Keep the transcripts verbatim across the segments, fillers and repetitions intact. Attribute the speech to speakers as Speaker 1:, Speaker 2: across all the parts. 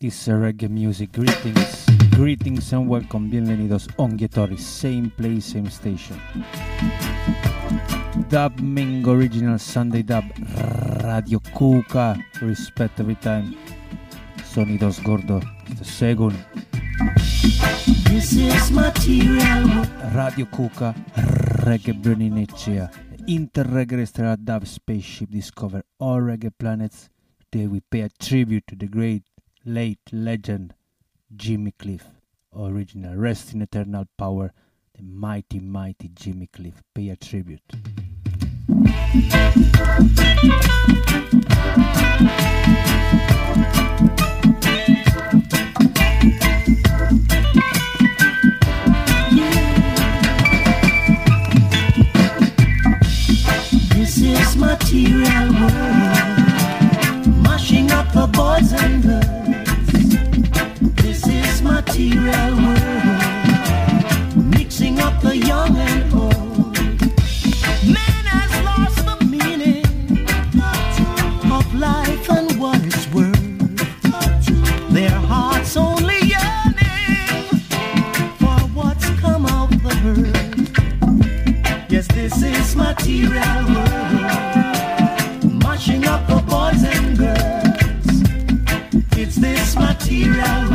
Speaker 1: It's reggae music. Greetings, greetings and welcome. Bienvenidos Ongietori, same place, same station. Dub Mingo Original Sunday Dub, Radio Kuka, respect every time. Sonidos Gordo, the Segun.
Speaker 2: This is material.
Speaker 1: Radio Kuka, Reggae Burning Echea. Interreggae Dub spaceship discover all reggae planets. Today we pay a tribute to the great late legend Jimmy Cliff. Original, rest in eternal power, the mighty, mighty Jimmy Cliff. Pay a tribute.
Speaker 2: This is material world, mashing up the boys and girls. This is material world, mixing up the young and old. Man has lost the meaning of life and what it's worth. Their hearts only yearning for what's come out the earth. Yes, this is material world, mashing up the boys and girls. It's this material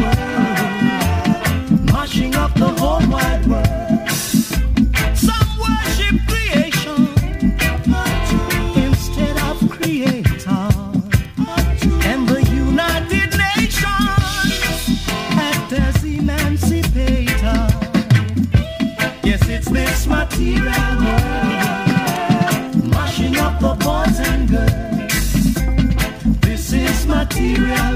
Speaker 2: world, mashing up the whole wide world. Some worship creation instead of creator, and the United Nations act as emancipator. Yes, it's this material world, mashing up the boys and girls. This is material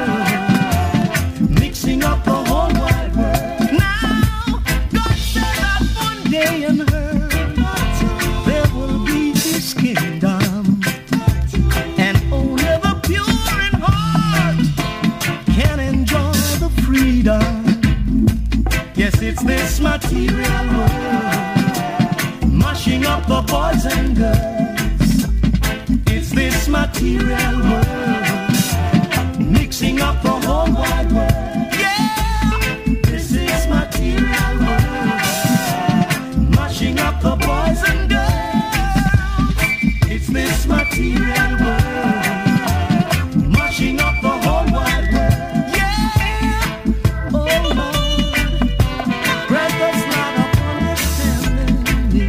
Speaker 2: world, mixing up the whole wide world. Now, God said that one day in her there will be His kingdom, and only the pure in heart can enjoy the freedom. Yes, it's this material world, mashing up the boys and girls. It's this material world, mixing up the whole wide world. Yeah, this is material world, mashing up the boys and girls. It's this material world, mashing up the whole wide world. Yeah, oh Lord, grant us not of understanding.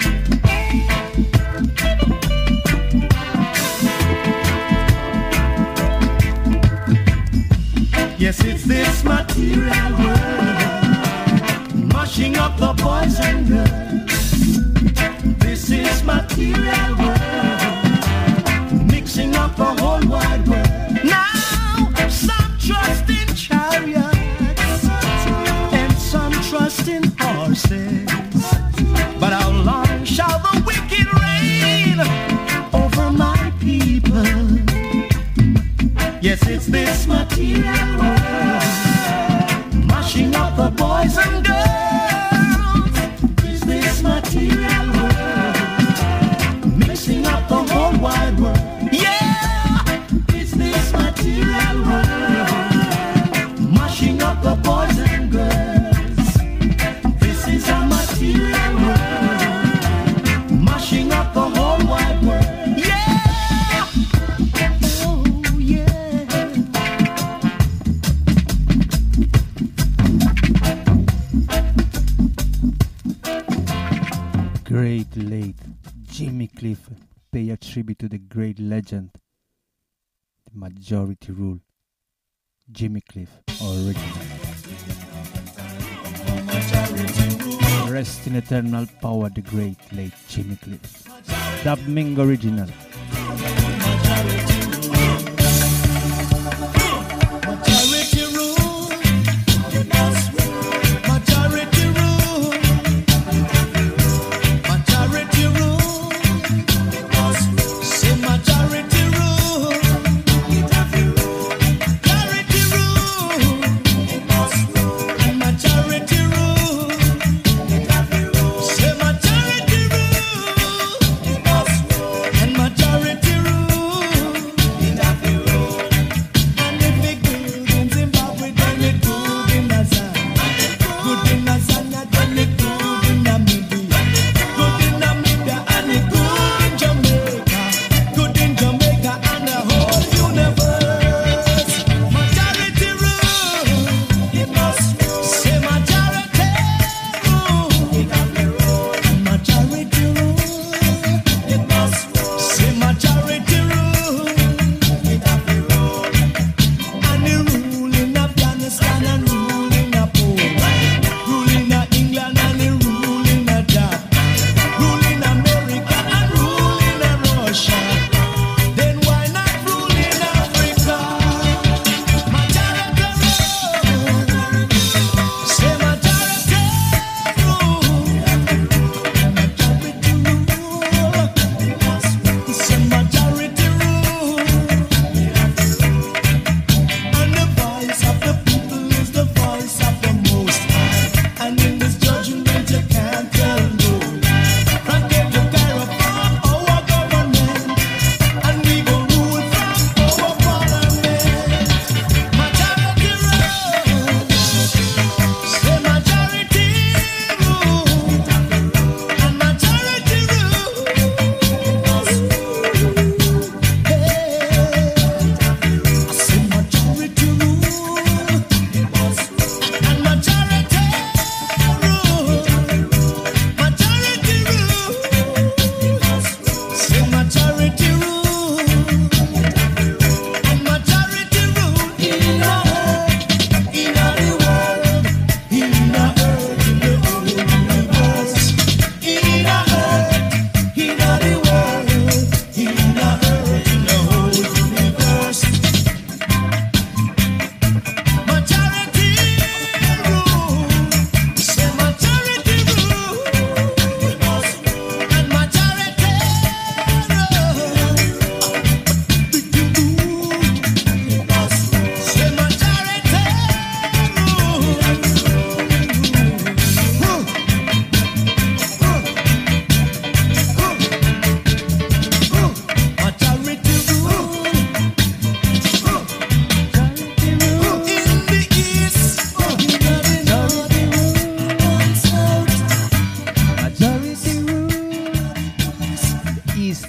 Speaker 2: Yes, it's this material world, mashing up the boys and girls. This is material world, mixing up the whole wide world. Now, some trust in chariots and some trust in horses. But how long shall the wicked reign over my people? Yes, it's this material world, mashing up the boys and girls. It's this material world, mixing up the whole wide world. Yeah, it's this material world, mashing up the boys and girls. This is a material world, mashing up the whole wide world. Yeah, oh yeah.
Speaker 1: Great late Jimmy Cliff. Pay a tribute to the great legend. The majority rule. Jimmy Cliff, original. Rest in eternal power, the great late Jimmy Cliff. Dub Mingo original.
Speaker 2: Majority rule, majority rule, majority rule, say majority rule, majority rule, and majority rule, say majority rule, and majority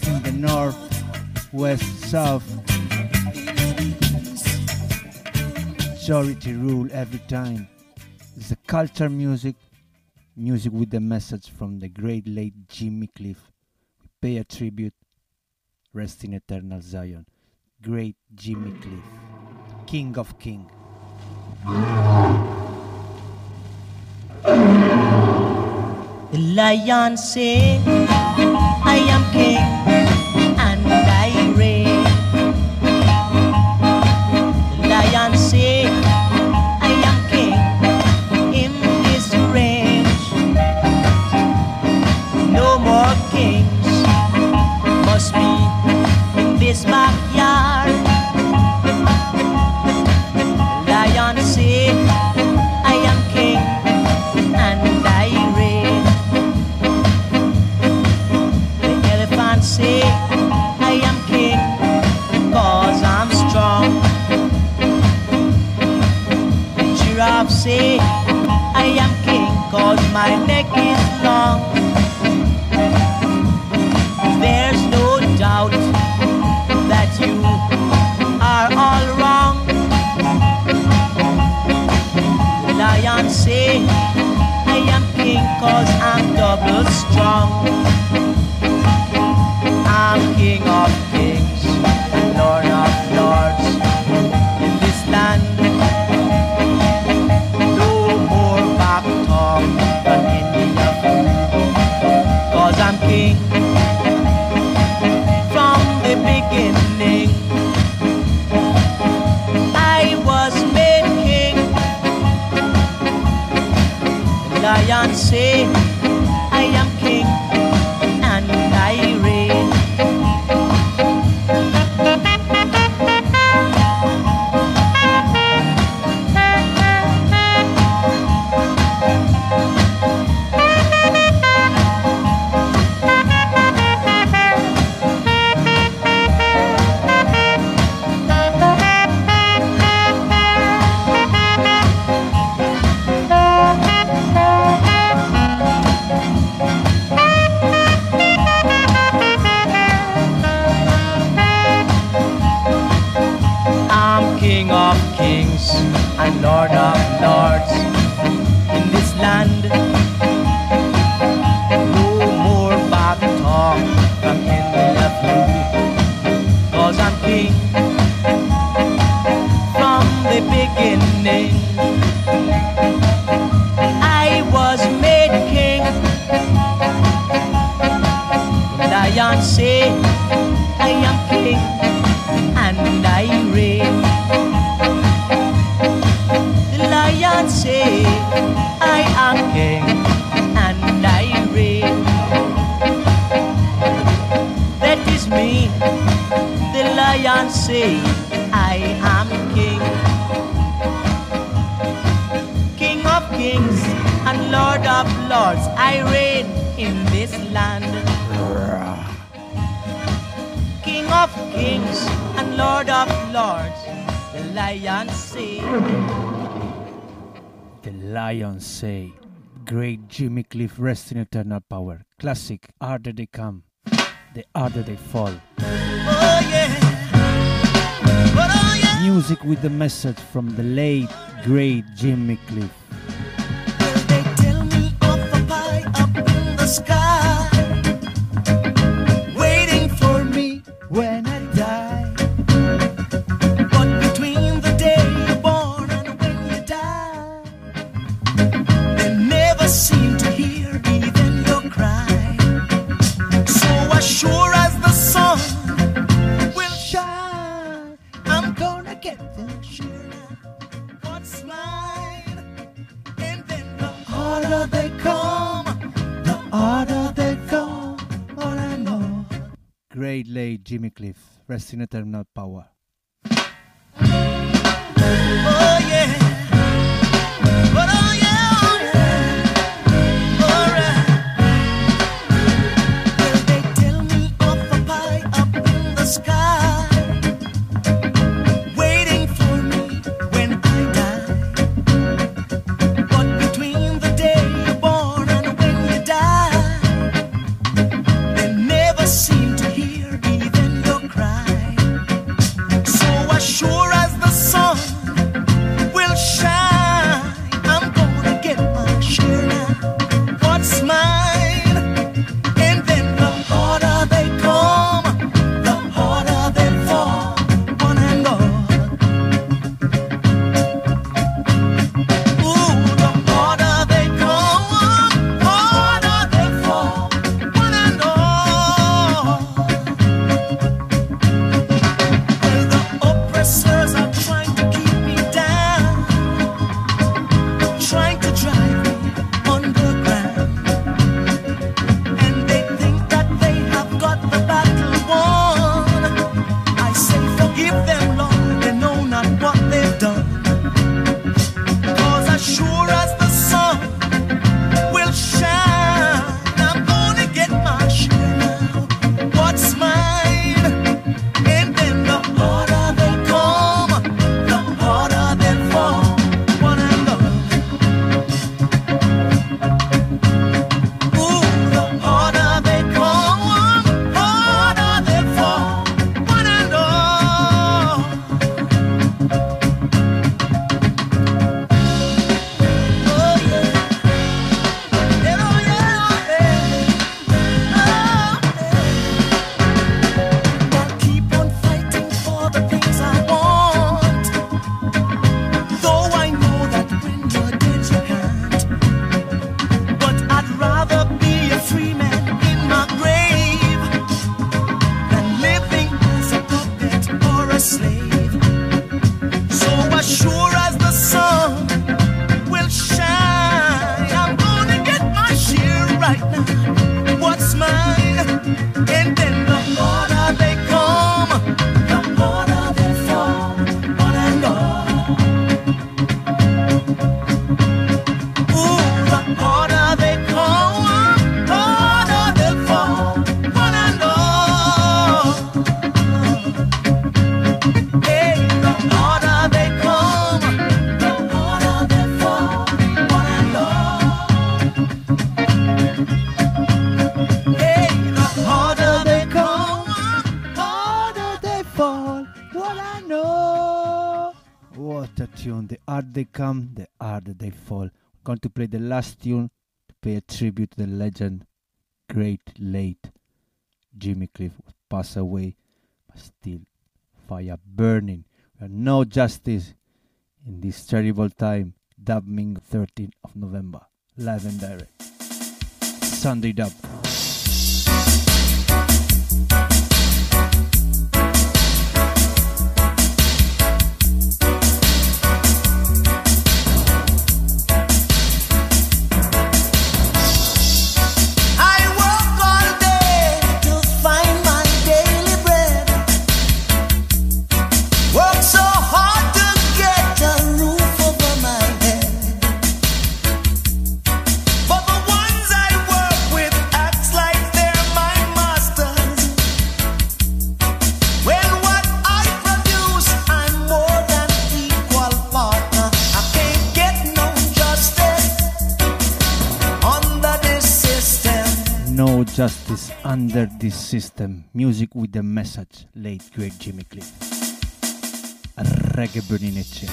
Speaker 1: in the north, west, south. Majority rule every time. It's a culture music, music with a message from the great late Jimmy Cliff. We pay a tribute, rest in eternal Zion. Great Jimmy Cliff, King of King.
Speaker 3: The lion say, I am king and I reign. The lion say, I am king in this range. No more kings must be in this backyard. The lion say, I am king and I reign. The elephant say, I am king cause I'm strong. The giraffe say, I am king cause my neck is long. There's no doubt that you are all wrong. The lion say, I am king cause I'm double strong. I'm king of kings and lord of lords in this land. No more back talk from India cause I'm king from the beginning. I was made king. The lion say, I am king and I reign. And Lord of Lords in this land. No more back talk from India through, cause I'm king from the beginning. I was made king. Lion say, I am king and I reign. Lion say, I am king and I reign. That is me. The lion say, I am king. King of kings and lord of lords, I reign in this land. King of kings and lord of lords, the lion say.
Speaker 1: The lions say, great Jimmy Cliff, rest in eternal power. Classic, harder they come, the harder they fall.
Speaker 3: Oh yeah. Oh, yeah.
Speaker 1: Music with the message from the late, great Jimmy Cliff.
Speaker 3: Well, they tell me of a pie up in the sky, waiting for me when I die. But between the day you're born and when you die, they never seem to hear even your cry. So as sure as the sun will shine, I'm gonna get them sure what's mine. And then the harder they come, the harder they come. All I know.
Speaker 1: Great late Jimmy Cliff, rest in eternal power.
Speaker 3: Oh yeah. But oh yeah, oh yeah. Alright. Well, they tell me of a pie up in the sky, waiting for me when I die. But between the day you're born and when you die, they never seem to hear
Speaker 1: tune. The harder they come, the harder they fall. I'm going to play the last tune to pay a tribute to the legend, great late Jimmy Cliff, who passed away, but still fire burning. We have no justice in this terrible time. Dubbing thirteenth of November, live and direct. Sunday dub. Justice under this system. Music with a message. Late great Jimmy Cliff. Reggae Bernineccia.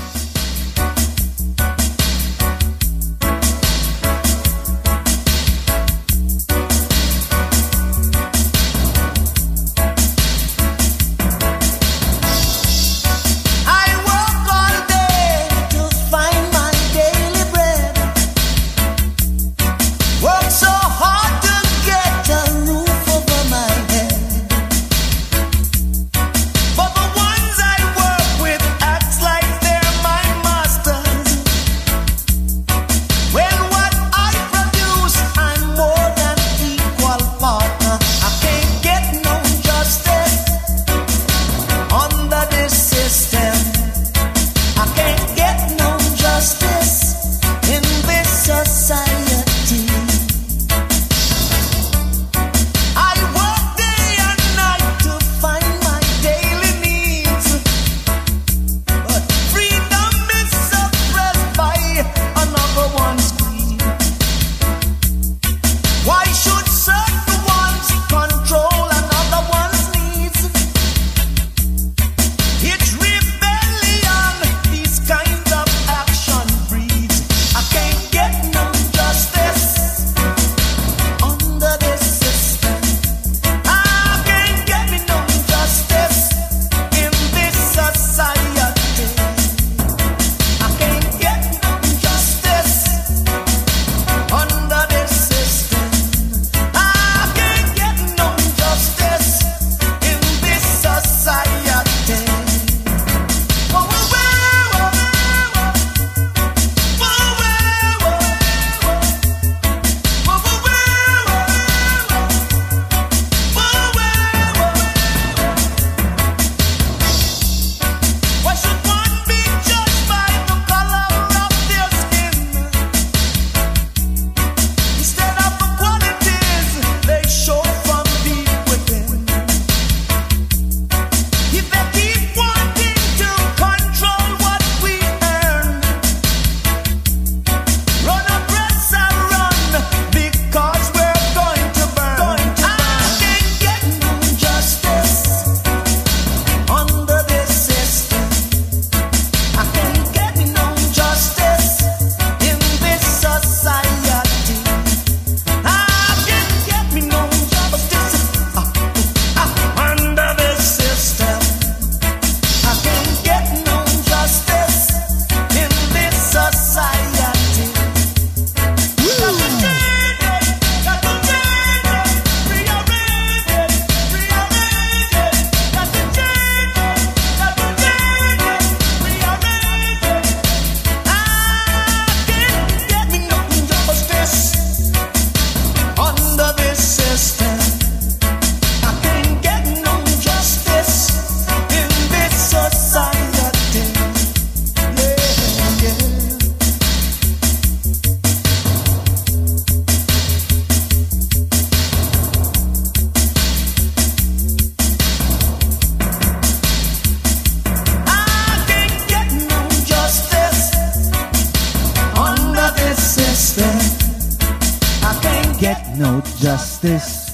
Speaker 1: no justice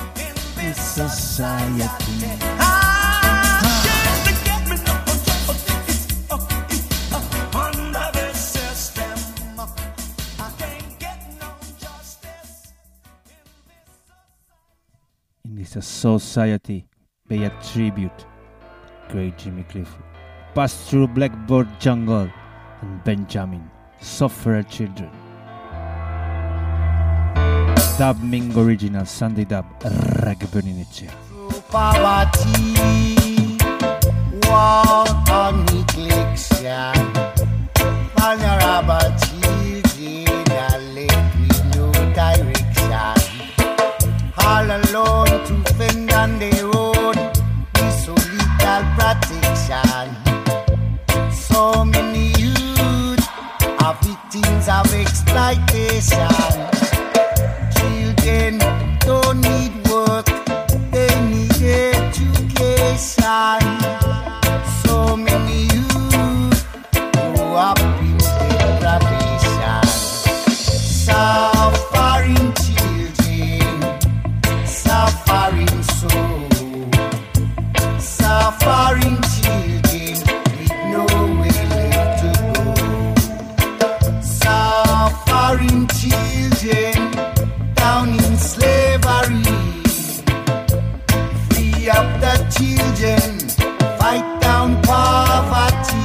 Speaker 1: in society. Gangster Society pay a tribute. Great Jimmy Cliff. Pass through Blackboard Jungle and Benjamin. Sufferer Children. Dub Ming Original Sunday Dub Reggae Berninecea.
Speaker 4: Poverty, war on neglection, vulnerable children are left with no direction. All alone to fend on their own, with so little protection. So many youth are victims of exploitation. Children don't need work, they need education. So many youth grow up in deprivation. Suffering children, suffering soul. Suffering children with nowhere left to go. Suffering children down in slavery. Free up the children, fight down poverty.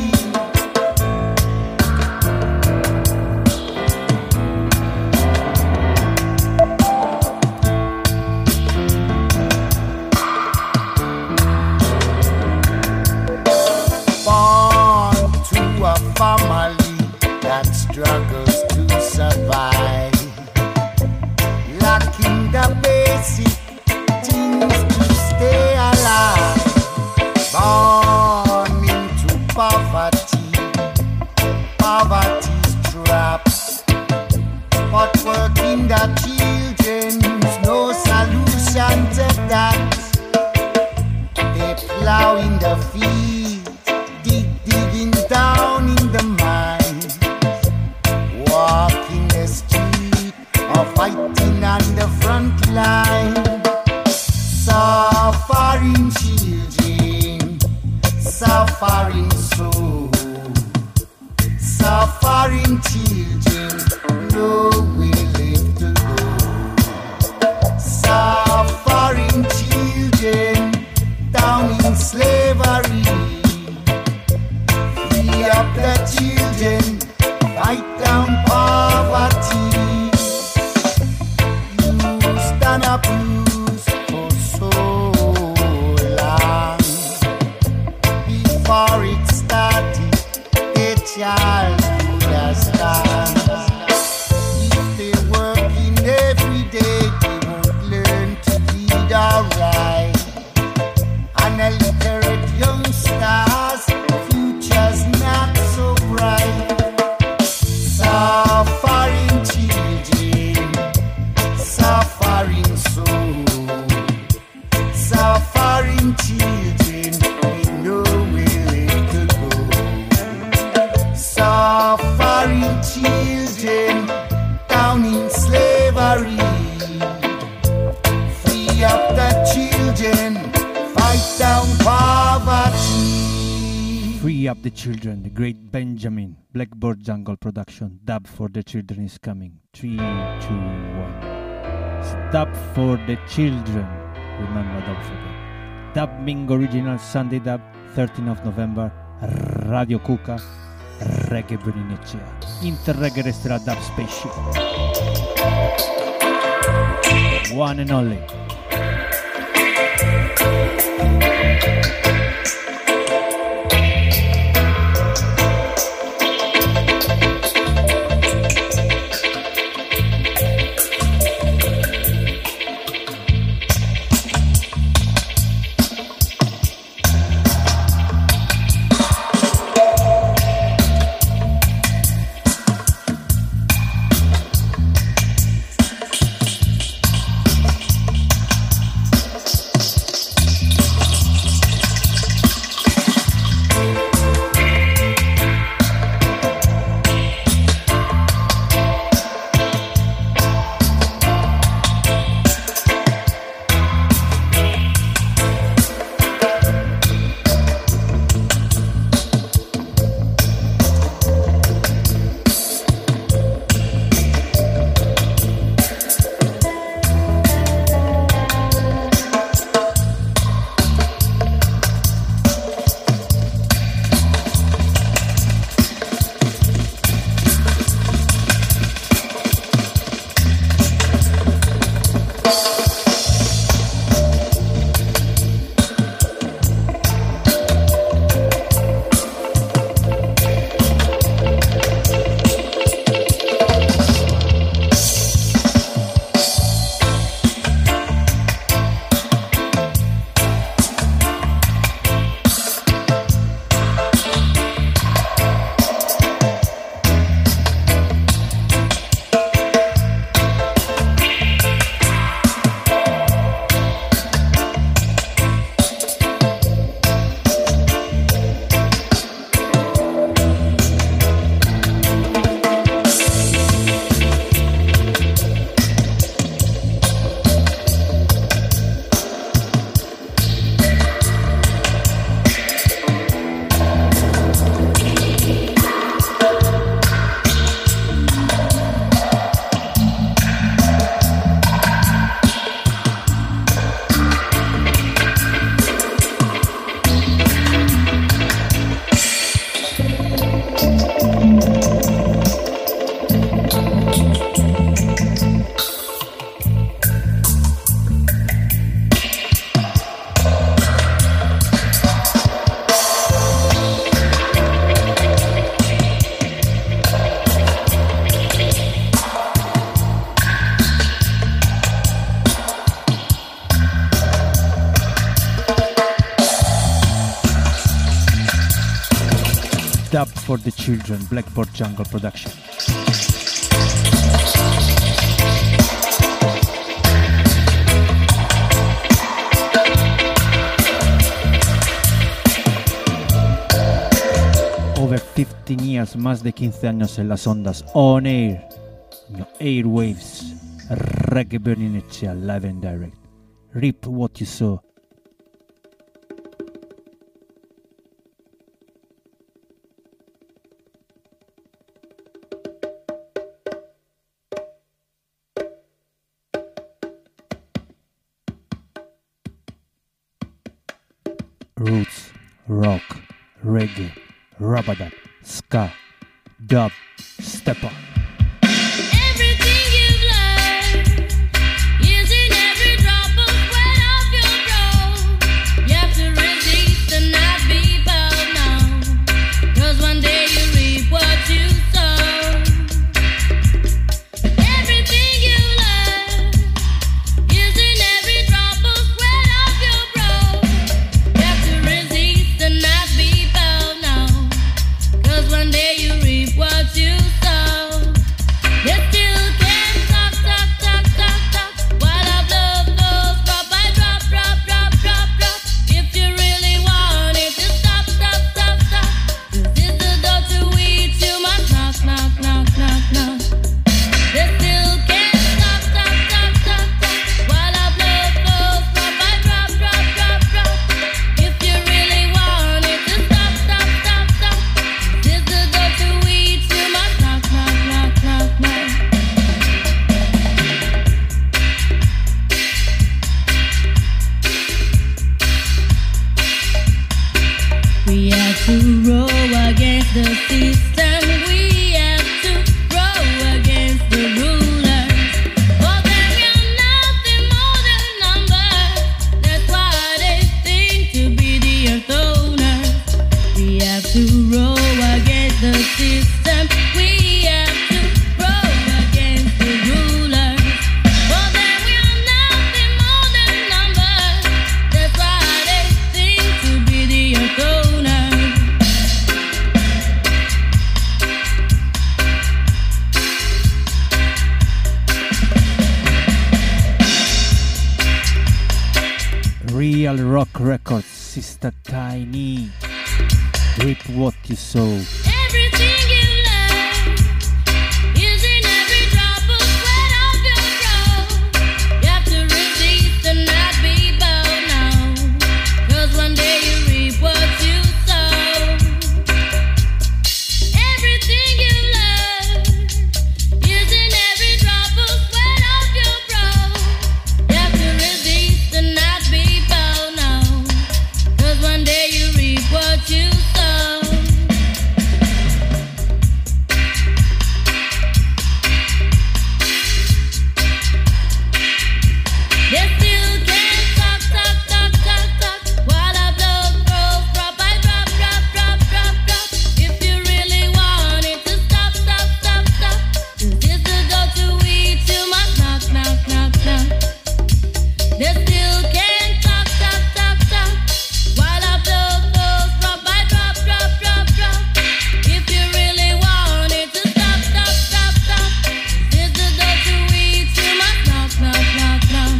Speaker 4: Born to a family that struggles to survive, lacking the basic things to stay alive. Born into poverty, poverty's traps. But working the children's no solution to that. They plow in the field, dig, digging down in the mine, walking the street or fighting on the front line. Suffering children, suffering soul. Suffering children, nowhere left to go. Suffering children, down in slavery. Free up the children, fight down poverty. You stand abused for so long. Before it started, a child would understand. If they working every day, they won't learn to read or write. And illiterate youngsters, future's not so bright. Suffering children, suffering soul. Suffering children, with nowhere left to go. Suffering children, down in slavery. Free up the children, fight down poverty.
Speaker 1: Free Up the Children, the great Benjamin. Blackboard Jungle production. Dub for the Children is coming. Three, two, one. It's Dub for the Children. Remember Dub for them. Dub Ming Original Sunday Dub, thirteenth of November. Radio Kuka. Reggae Berninecea. Interreggae resterà Dub Spaceship. One and only. Dub for the Children, Blackboard Jungle production. Over fifteen years, más de quince años en las ondas, on air, no airwaves, Reggae Burning Echea, live and direct. Rip what you saw. Roots, rock, reggae, rabadat, ska, dub, step up.
Speaker 5: Everything you've learned is in every drop of sweat of your brow. You have to resist and not be bound now, 'cause one day you reap what you sow. Everything you've learned is in every drop of sweat of your brow. You have to resist and not be bound now, 'cause one day you reap what you sow. You still can't talk, talk, talk, talk, talk, while our blood flows drop by drop, drop, drop, drop, drop. If you really want it to stop, stop, stop, stop, 'cause it's the door to which you must knock, knock, knock, knock, knock. You still can't stop, stop, stop, stop, stop, while our blood flows drop by drop, drop, drop, drop. If you really want it to stop, stop, stop, stop, 'cause it's the door to which you must knock, knock, knock, knock, knock. We have to row against the system. We have to row against the rulers. For them you're nothing more than numbers. That's why they think to be the earth owners. We have to row against the system. We have to row against the rulers. For them we're nothing more than numbers. That's why they think to be the earth owners.
Speaker 1: Real Rock Records, Sister Tiny. Rip what you saw.
Speaker 5: Everything you learn is in every drop of sweat of your brow. You have to resist and not be bound now, 'cause one day you reap what you sow. Everything you learn is in every drop of sweat of your brow. You have to resist and not be bound now, 'cause one day you reap what you sow. They still can't talk, talk, talk, talk, talk, while our blood flows drop by drop, drop, drop, drop, drop. If you really want it to stop, stop, stop, stop, 'cause it's the door to which you must knock, knock, knock, knock. They still can't talk, talk, talk, talk, while our blood flows drop by drop, drop, drop, drop. If you really want it to stop, stop, stop, stop, 'cause it's the door to which you must knock, knock, knock, knock.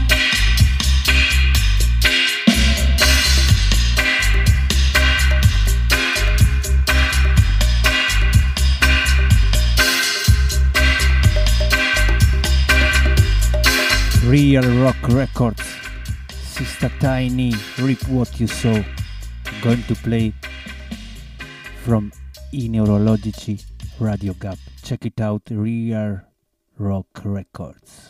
Speaker 1: Real Rock Records, Sister Tiny, Rip what you saw. Going to play from I Neurologici Radio Gap. Check it out, Real Rock Records.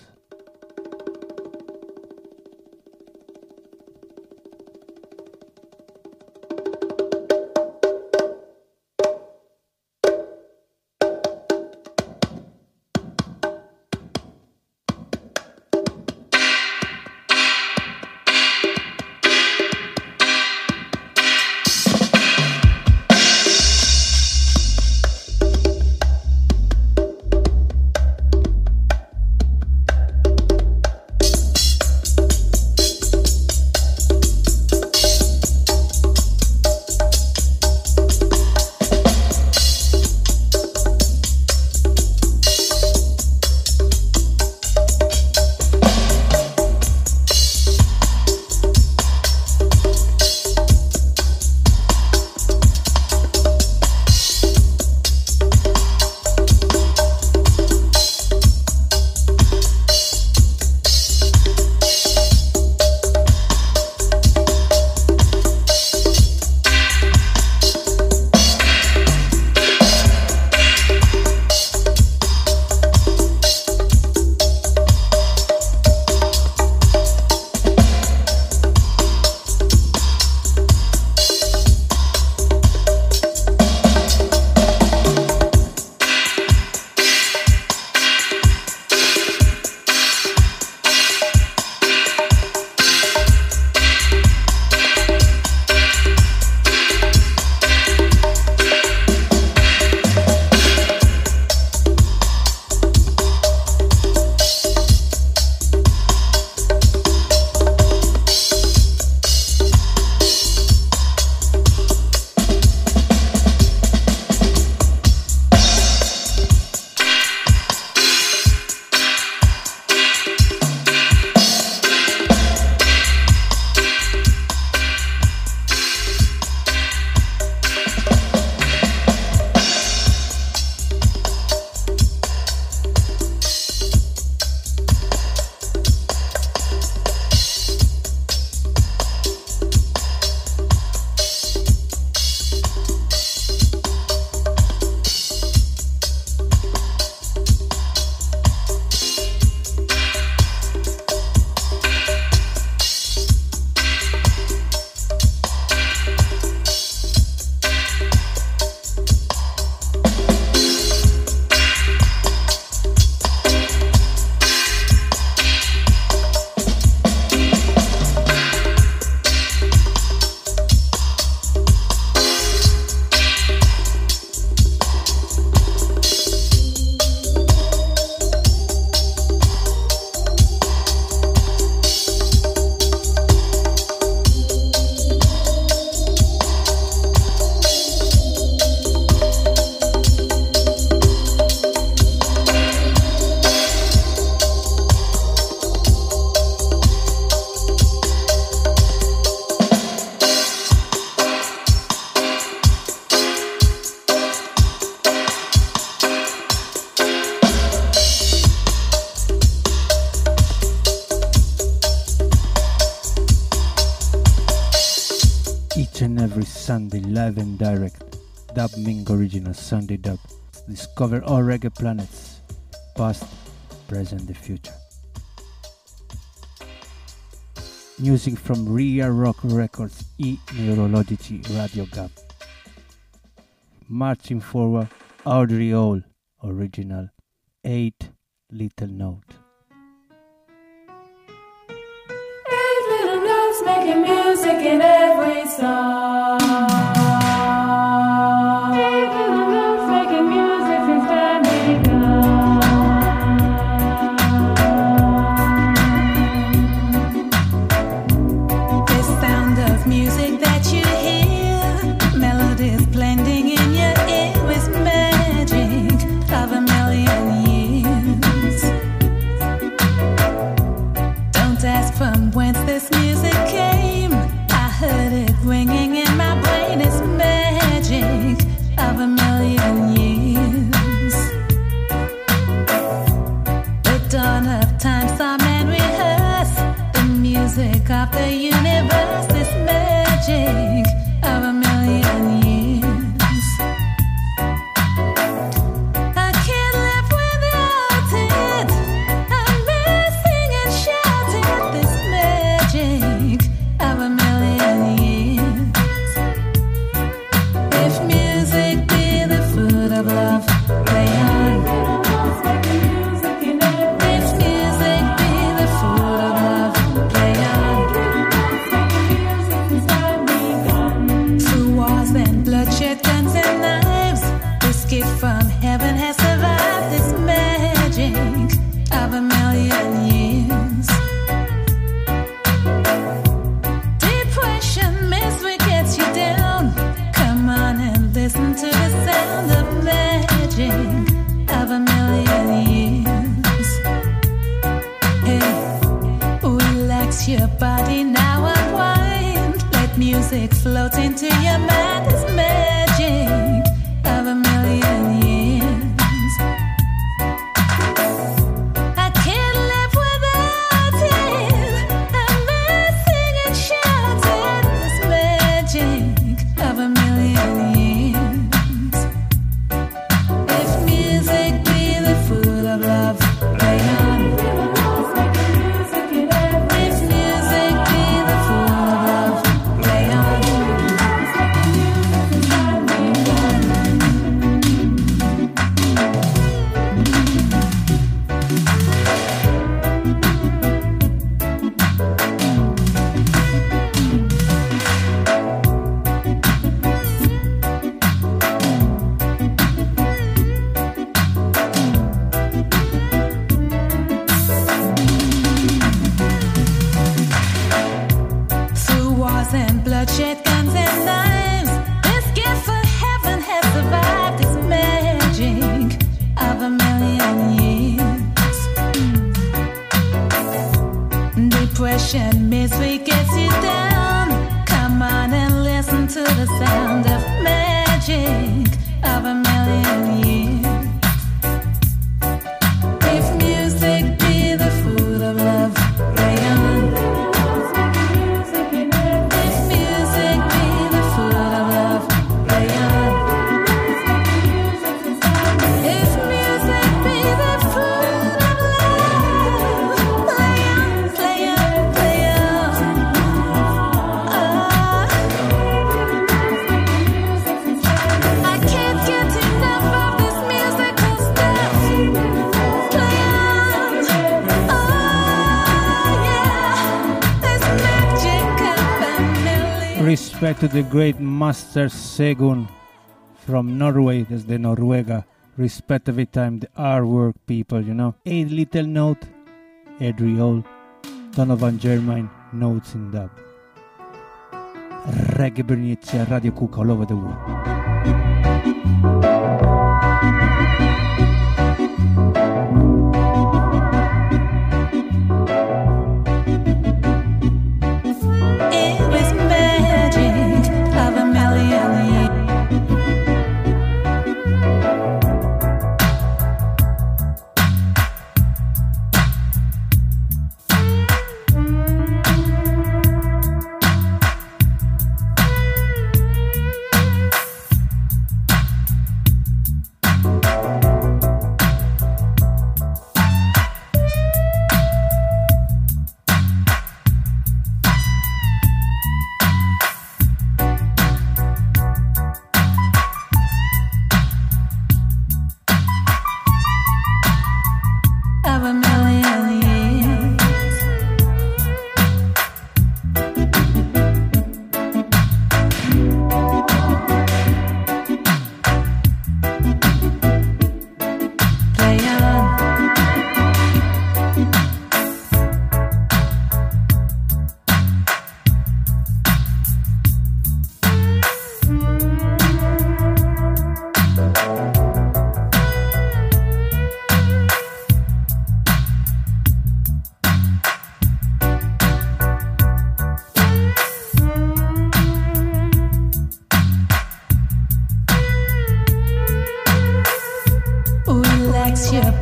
Speaker 1: each and every Sunday live and direct. Dub Ming Original Sunday Dub. Discover all reggae planets, past, present, the future. Music from Ria Rock Records e Neurologici Radio Gab. Marching forward, Audrey Hall Original, Eight Little Note.
Speaker 6: Eight little notes making music in every song. Eight little notes making music since time begun. This sound of music that you hear, melodies blending in your ear is magic of a million years. Don't ask from whence this music came. I heard it ringing in my brain. It's magic of a million years. The dawn of time saw man rehearse the music of the universe. It's magic of a million years. I can't live without it. I'm missing and shouting this magic of a million years. If music be the food of love, play on. If music be the food of love, play on. Through wars and bloodshed, guns and knives, this gift from heaven has survived this magic of a million years. Depression, misery gets you down. Come on and listen to the sound of magic of a million years. Hey, relax your body now, unwind. Let music float into your mind. It's magic of a million years. I can't live without it. I'm missing and shouting this magic of a million years. If music be the food of love, play on. If music be the food of love, play on. Through wars and bloodshed, guns and knives, this gift for heaven has survived this magic of a million years. Depression, misery gets you down. Come on and listen to the sound of magic of a million years. If music be the food of love, play on. If music be the food of love, play on. If music be the food of love, play on, play on, play on. Ah. I can't get enough of this musical stuff. Play on. Oh yeah, this magic of a million.
Speaker 1: Respect to the great master Segun from Norway. That's the Norwega. Respect every time the hard work people, you know. Eight Little Note, Audrey Hall, Donovan Germain, Notes in Dub. Reggae Berniccia, Radio Cook all over the world.
Speaker 6: It was magic of a million years.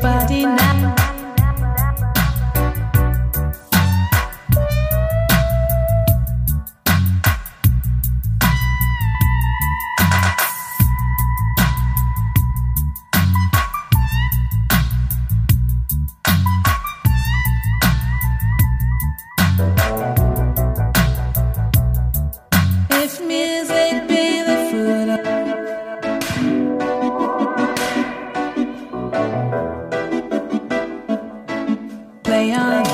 Speaker 6: everybody now. If music be the food of play on.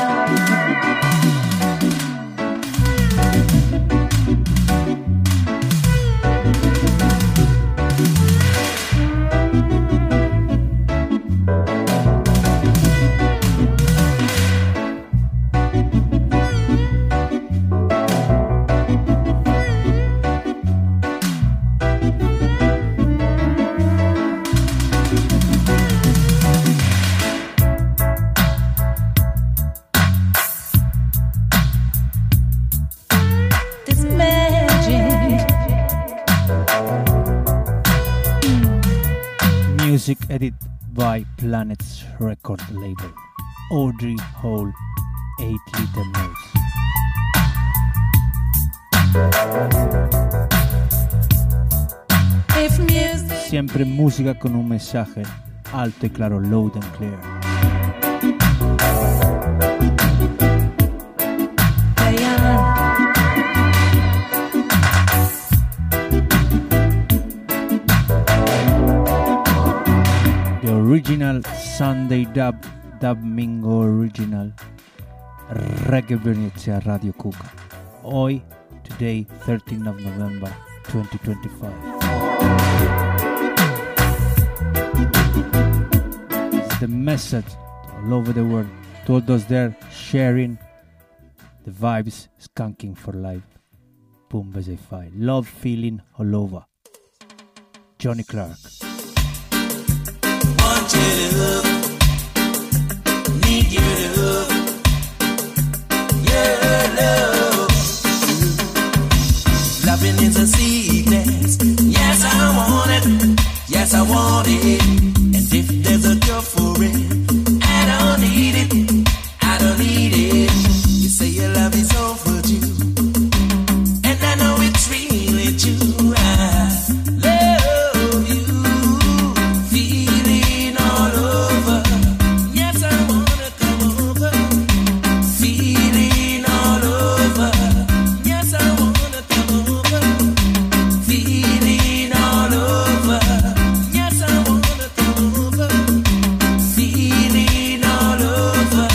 Speaker 6: This magic.
Speaker 1: Music edit by Planets record label. Audrey Hall, eight liter notes.
Speaker 6: If music
Speaker 1: Siempre música con un mensaje alto y claro, loud and clear.
Speaker 6: play on.
Speaker 1: The original Sunday dub, dub mingo original, Reggae Venezia Radio Cuca. Hoy, today, thirteenth of November, twenty twenty-five. It's the message all over the world to all those there sharing the vibes, skanking for life. Boom, as I fight. Love feeling all over. Johnny Clark.
Speaker 3: Want you to love, need you to love, your love. Loving is a sickness. Yes, I want it. Yes, I want it. And if there's a cure for it, I don't need it. I don't need it. You say your love is overdue, and I know it's really true. I love you, feeling all over. Yes, I wanna come over, feeling all over. Yes, I wanna come over, feeling all over. Yes, I wanna come over, feeling all over.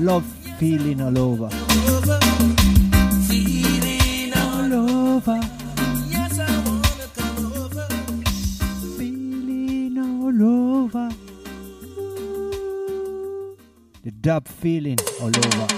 Speaker 1: love feeling all over.
Speaker 3: Feeling
Speaker 1: All over.
Speaker 3: yes, I wanna come over.
Speaker 1: Feeling all over. The dub feeling all over.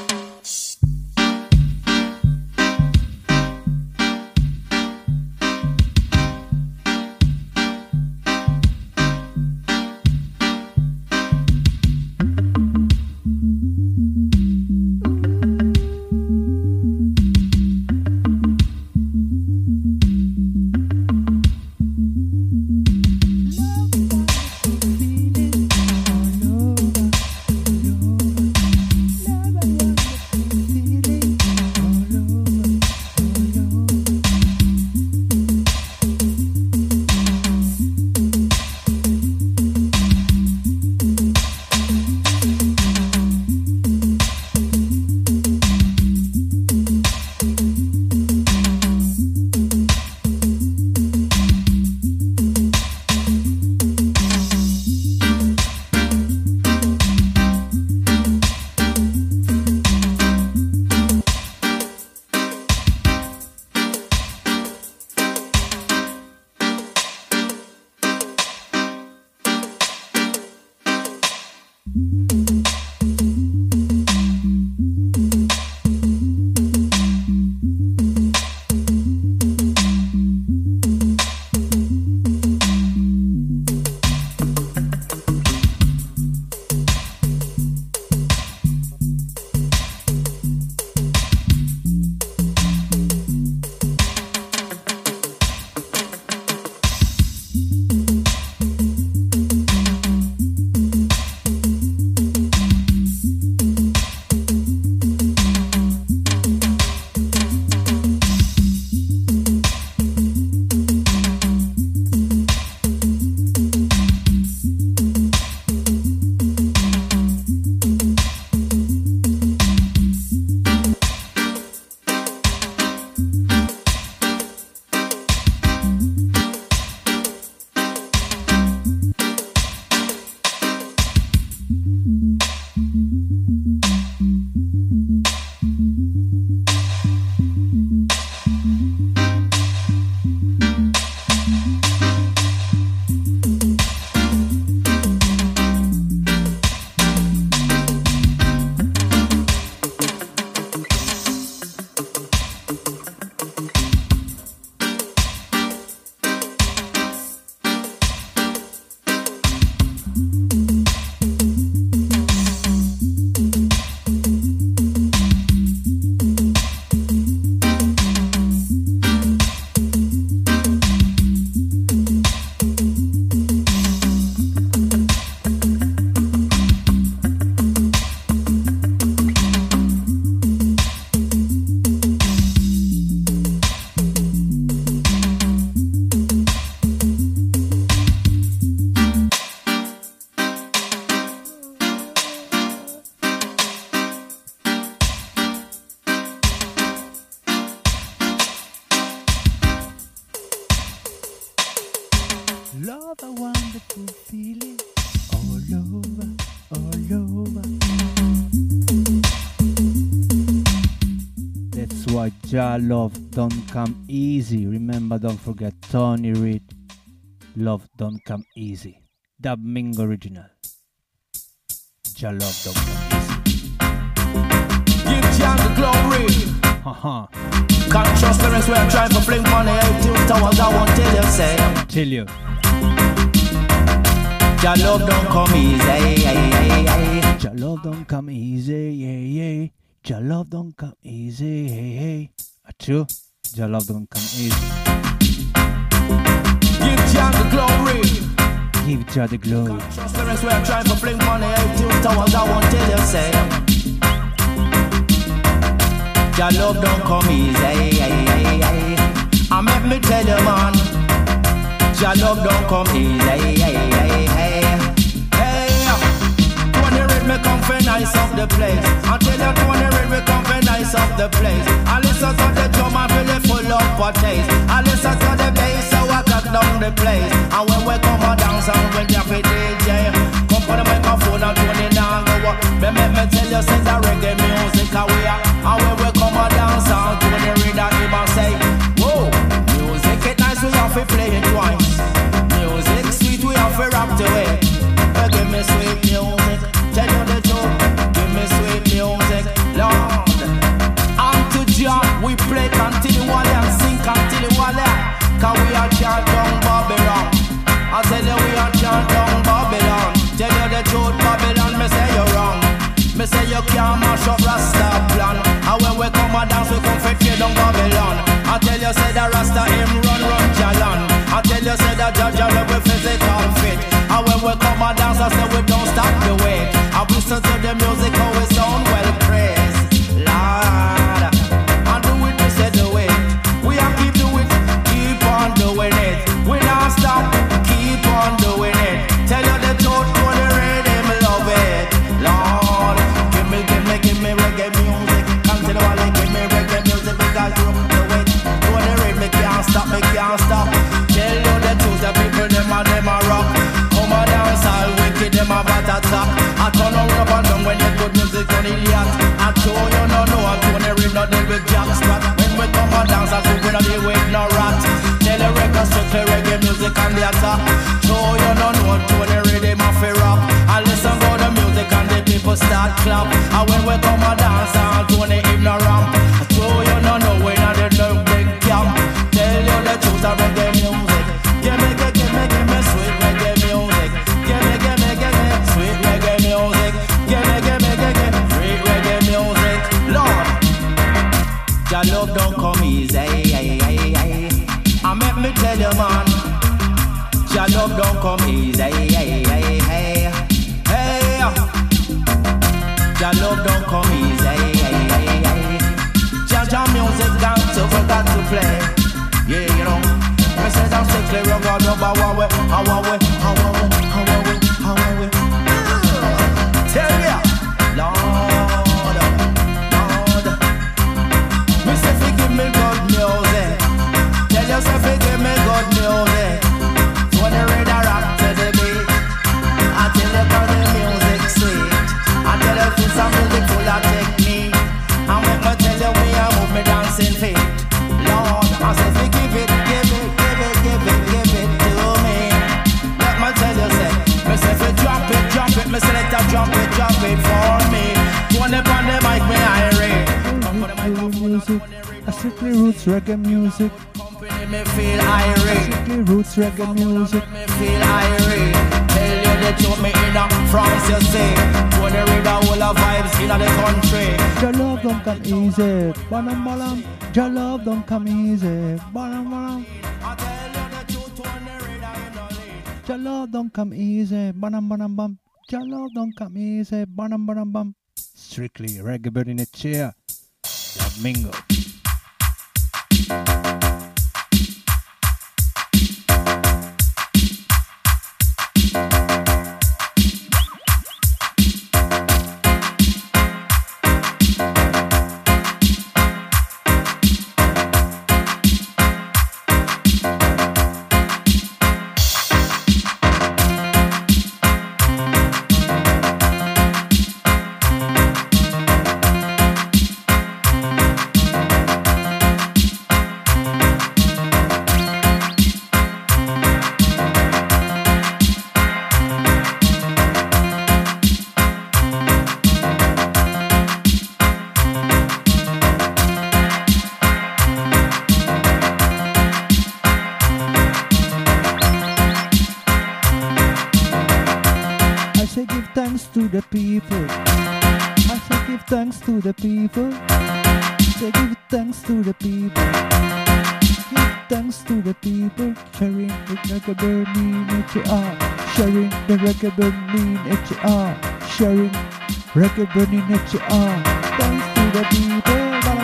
Speaker 1: Love a wonderful feeling all over, all over. That's why Jah love don't come easy. Remember, don't forget Tony Reid. Love don't come easy. Dub Ming original. Jah love don't come easy.
Speaker 3: Give Jah the glory.
Speaker 1: Haha.
Speaker 3: Conscious parents were trying to blink money eighteen towers. I won't tell you, say.
Speaker 1: Tell you.
Speaker 3: Jah love don't come easy.
Speaker 1: Jah love don't come easy. Yeah, yeah. Jah love don't come easy. Hey, hey. True. Jah love don't come easy.
Speaker 3: Give Jah the glory.
Speaker 1: Give Jah the glory.
Speaker 3: Conscious parents were trying to blink money eighteen towers. I won't tell you, say. Jah love don't come easy. And make me tell you, man, Jah love don't come easy. Hey, Tony Reid me come for nice up the place. I tell you, Tony Reid me come for nice up the place. I listen to the drum and feel it full up a taste. I listen to the bass, so I cut down the place. And when we come a dance and we get for D J, come for the microphone and Tony now go up. Me make me tell you, since I reggae
Speaker 7: want down Babylon. Tell you the truth, Babylon, me say you're wrong. Me say you can't mash up Rasta plan. And when we come a dance, we come fit down Babylon. I tell you say that Rasta him run run Jalan. I tell you say that Jaja we physical fit. And when we come a dance, I say we don't stop the way. I listen to the music, how we sound well praised, Lord. And do it, we say do it. We are keep do it, keep on doing it. We not stop, keep on doing it. Tell you the truth, to the rhythm, love it, Lord. Give me, give me, give me reggae music. Continually give me reggae music because you do it. To the rhythm, me can't stop, me can't stop. Tell you the truth, the people them and them a rock. Come on dance, all wicked them a bat attack. I turn around up and down when you good music on idiot. I show you no know, I to the rhythm, no deal with jackstrap. When we come and dance, I think we no deal with no rat. Tell the record strictly reggae music and the attack. Show you no know, to the rhythm of a rap. And listen to the music and the people start clap. And when we come and dance, I to the ignorant. I show you no know, we not the no big camp. Tell you the truth of reggae music. Give me, give me, give me sweet reggae music. Give me, give me, give me sweet reggae music. Give me, give me, give me sweet reggae music. Lord, your love don't come easy. I make me tell you, man, your love don't come easy. Hey, your love don't come easy. Your music got to forgot to play. Yeah, you know. I said I'm strictly rugged up. How are we? How are we? How are we? How are we? How are we? Tell ya, Lord, Lord. Me say fi give me good music. Tell you say fi give me good music. When the radar rock to the beat, I tell you 'cause the music sweet. I tell you feel some music full of technique. And when me tell you we a move me dancing feet, Lord, I say fi give it, give it, give it, give it, give it to me. Let me tell you say, me say fi drop it, drop it, me select a drop it, drop it for me. One up on the mic, me irate.
Speaker 1: Music, a strictly roots reggae music.
Speaker 7: Company me feel irate.
Speaker 1: Strictly roots reggae music.
Speaker 7: Me feel irate. Tell you the truth, me in a France, you say. When the read all the vibes in the country.
Speaker 1: Your love don't come easy, banam banam. Your love don't come easy, banam banam.
Speaker 7: I tell you the truth, when the read in the lead.
Speaker 1: Your love don't come easy, banam banam bam. Your love don't come easy, banam banam bam. Strictly reggae bird in a chair. Mingo. To the people, I say give thanks to the people. Say give thanks to the people. Give thanks to the people. Sharing the reggae burning H R. Sharing the reggae burning H R. Sharing reggae burning H R. Thanks to the people.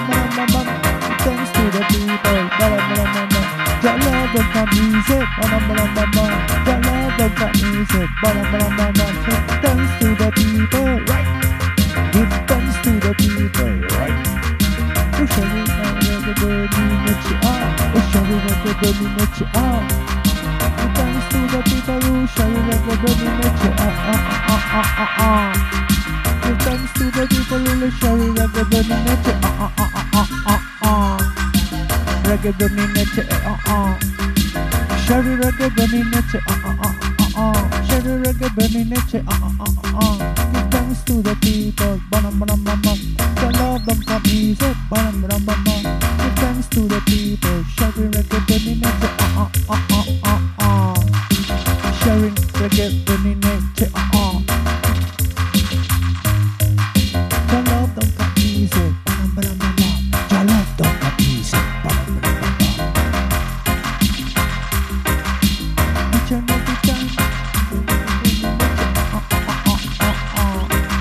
Speaker 1: Thanks to the people. Your love don't come easy. Your love don't come easy. Thanks to the people, right? Give thanks to the people, right? We're showing the burning H R. We're showing the burning H R. Give thanks to the people who showing the burning H R. Give thanks to the people who showing the burning H R. Reggae burning H R. Showing reggae burning H R. Showing reggae burning H R. Give thanks to the people. Banam banam banam. The love don't come easy. Banam banam banam. Give thanks to the people. Showing reggae burning H R. Sharing the reggae burning nature. Uh-uh. Your love don't come easy. Ba-dum-ba-dum-ba-bum. Your love don't come easy. Ba-dum-ba-dum-ba-bum. Each and every time. Uh-uh-uh-uh-uh.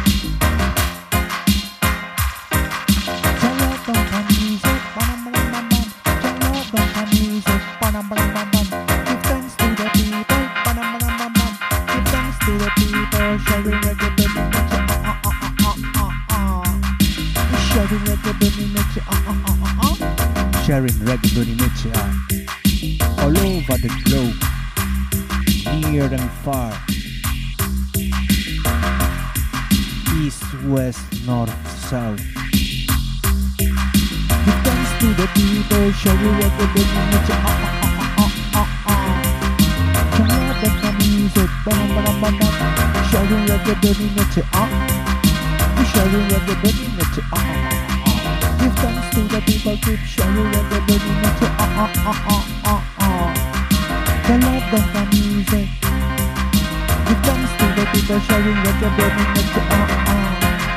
Speaker 1: Your love don't come easy. Ba-dum-ba-dum-ba-bum. Your love don't come easy. Ba-dum-ba-dum-ba-bum. Give thanks to the people. Ba-dum-ba-dum-ba-bum. Give thanks to the people. Sharing reggae burning nature. Uh-uh-uh-uh-uh-uh. Sharing reggae burning nature. Uh-uh-uh-uh-uh. Sharing reggae burning nature. All over the globe, near and far, east, west, north, south. Give thanks to the people, sharing reggae burning nature. Uh-uh-uh-uh-uh-uh. Sharing reggae music, ba-dum-ba-dum-ba-dum. Sharing reggae burning nature. Uh. Sharing reggae burning nature. Uh-uh-uh-uh. Give thanks to the people, keep sharing reggae burning nature. Uh-uh-uh-uh-uh-uh. The love don't come easy. Give thanks to the people, sharing reggae burning nature. Uh-uh.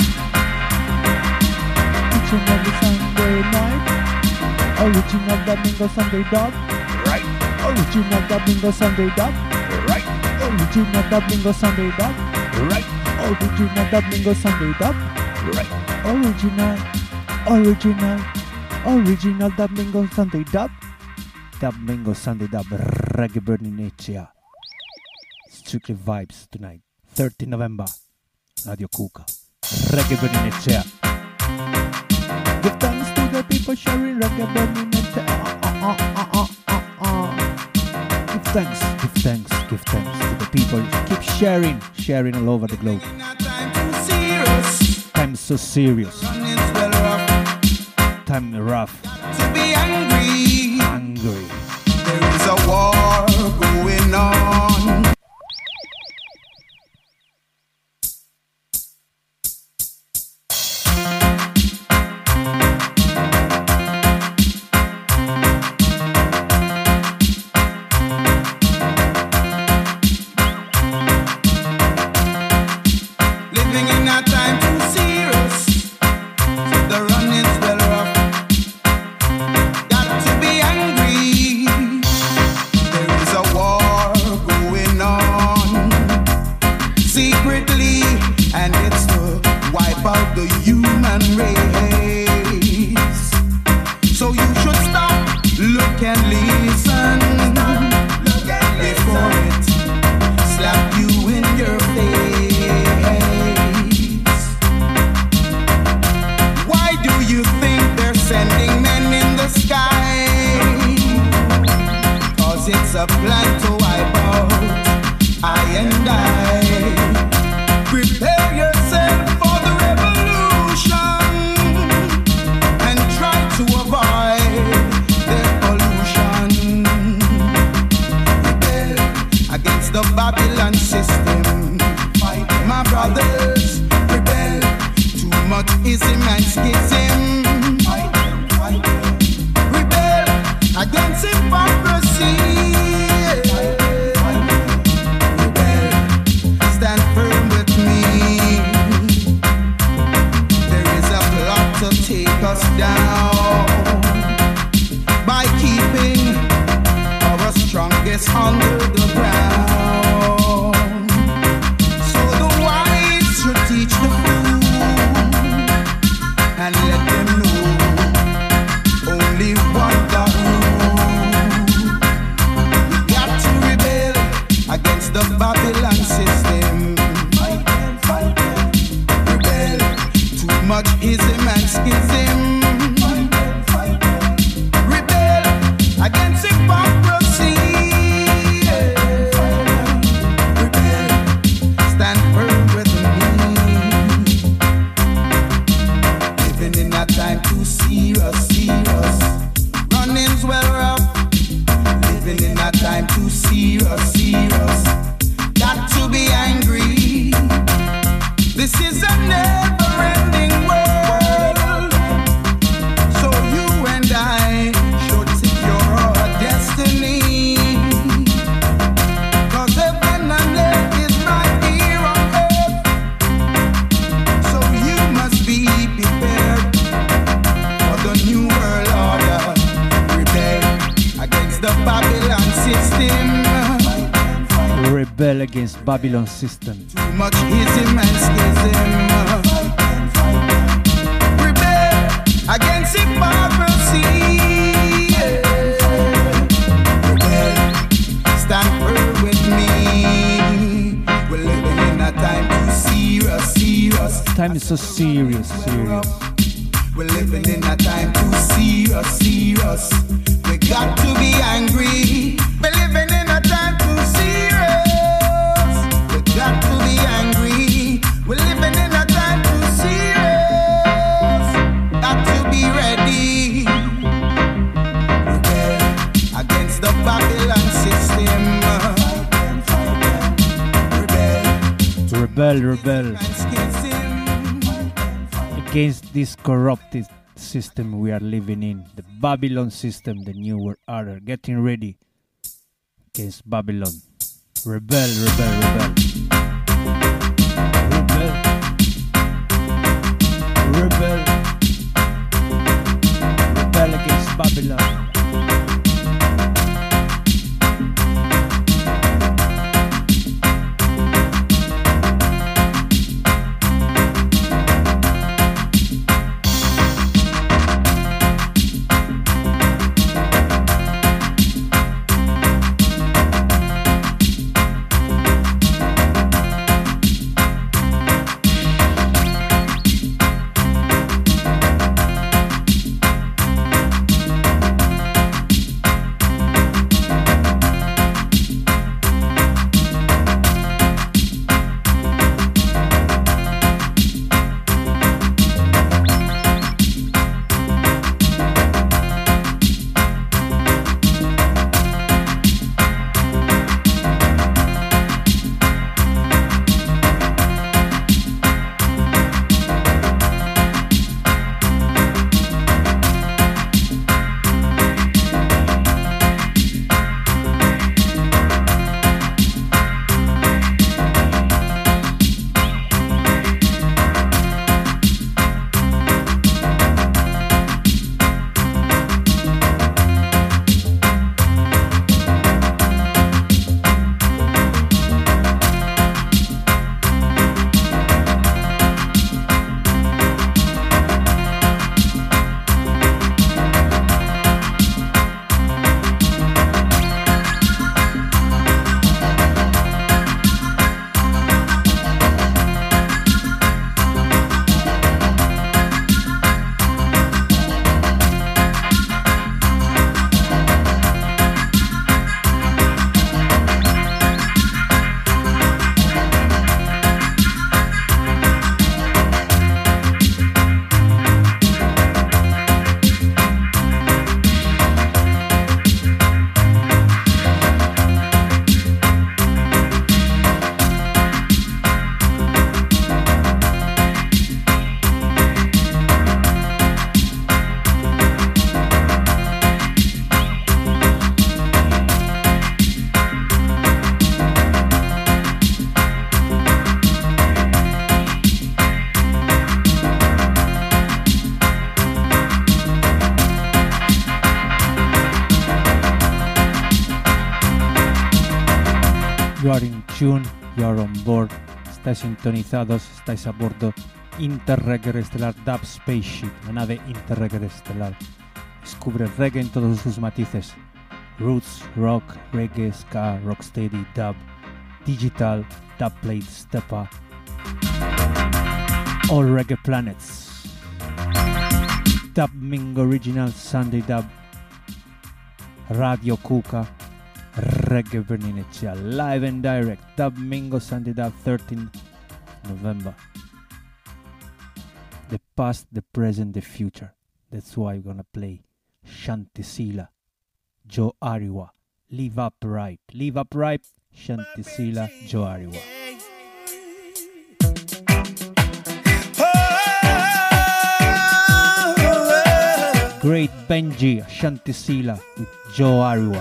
Speaker 1: Each and every Sunday night. Original Domingo Sunday dog. Right. Original Domingo Sunday dog. Right. Original Domingo Sunday dog. Right. Original Domingo Sunday dog. Right. Original. Original, original Domingo Sunday dub. Domingo Sunday dub, reggae burning nature. Strictly vibes tonight. thirteenth November, Radio Kuka. Reggae burning nature. Give thanks to the people sharing reggae burning nature. Uh, uh, uh, uh, uh, uh. Give thanks, give thanks, give thanks to the people. Keep sharing, sharing all over the globe. Time so serious. Time rough.
Speaker 4: To be angry.
Speaker 1: Angry.
Speaker 4: There is a war going on. Living in a time too serious. The running's well rough. Got to be angry. There is a war going on secretly, and it's to wipe out the human race. So you should stop, look and listen before it slap you in your face. Why do you think they're sending men in the sky? Cause it's a plan to wipe out I and I. Prepare yourself for the revolution and try to avoid their pollution. Rebel against the Babylon system. Fight, my brothers, rebel. Too much ism and schism. Rebel against hypocrisy. Rebel, stand firm with me. There is a plot to take us down by keeping our strongest under the ground. So the wise should teach the fool and let them know only one God rules. We got to rebel against the Babylon system. Rebel, too much ism and schism. Rebel against hypocrisy. Rebel, stand firm with me. Living in a time too serious, serious. Running's well rough. Living in a time too serious, serious. Got to be angry. This is a never-ending world.
Speaker 1: against Babylon system.
Speaker 4: Too much ism and schism. Rebel against hypocrisy. Rebel, stand firm with me. We're living in a time too serious, serious.
Speaker 1: Time is so serious, serious.
Speaker 4: We're living in a time too serious, serious. We got to be angry. We're living in a time too serious. We got to be angry. We're living in a time too serious. Got to be ready. Rebel against the Babylon system. Rebel.
Speaker 1: To rebel, rebel
Speaker 4: And schism.
Speaker 1: against this corrupted system we are living in. The Babylon system, the new world order. Getting ready against Babylon. Rebel, rebel, rebel. Rebel. Rebel. Rebel against Babylon. You are in tune, you are on board, estáis sintonizados, estáis a bordo. Interreggae Estelar Dub Spaceship, la nave Interreggae Estelar. Descubre el reggae en todos sus matices. Roots, rock, reggae, ska, rocksteady, dub, digital, dubplate, stepper. All reggae planets. Dub Mingo Original Sunday Dub. Radio Kuka. Reggae Bernineccia, live and direct. Dub Mingo Sunday Dub, thirteenth November. The past, the present, the future. That's why we're gonna play Shanti Sila, Joe Ariwa. Live upright, live upright. Shanti Sila, Joe Ariwa. Great Benji, Shanti Sila with Joe Ariwa.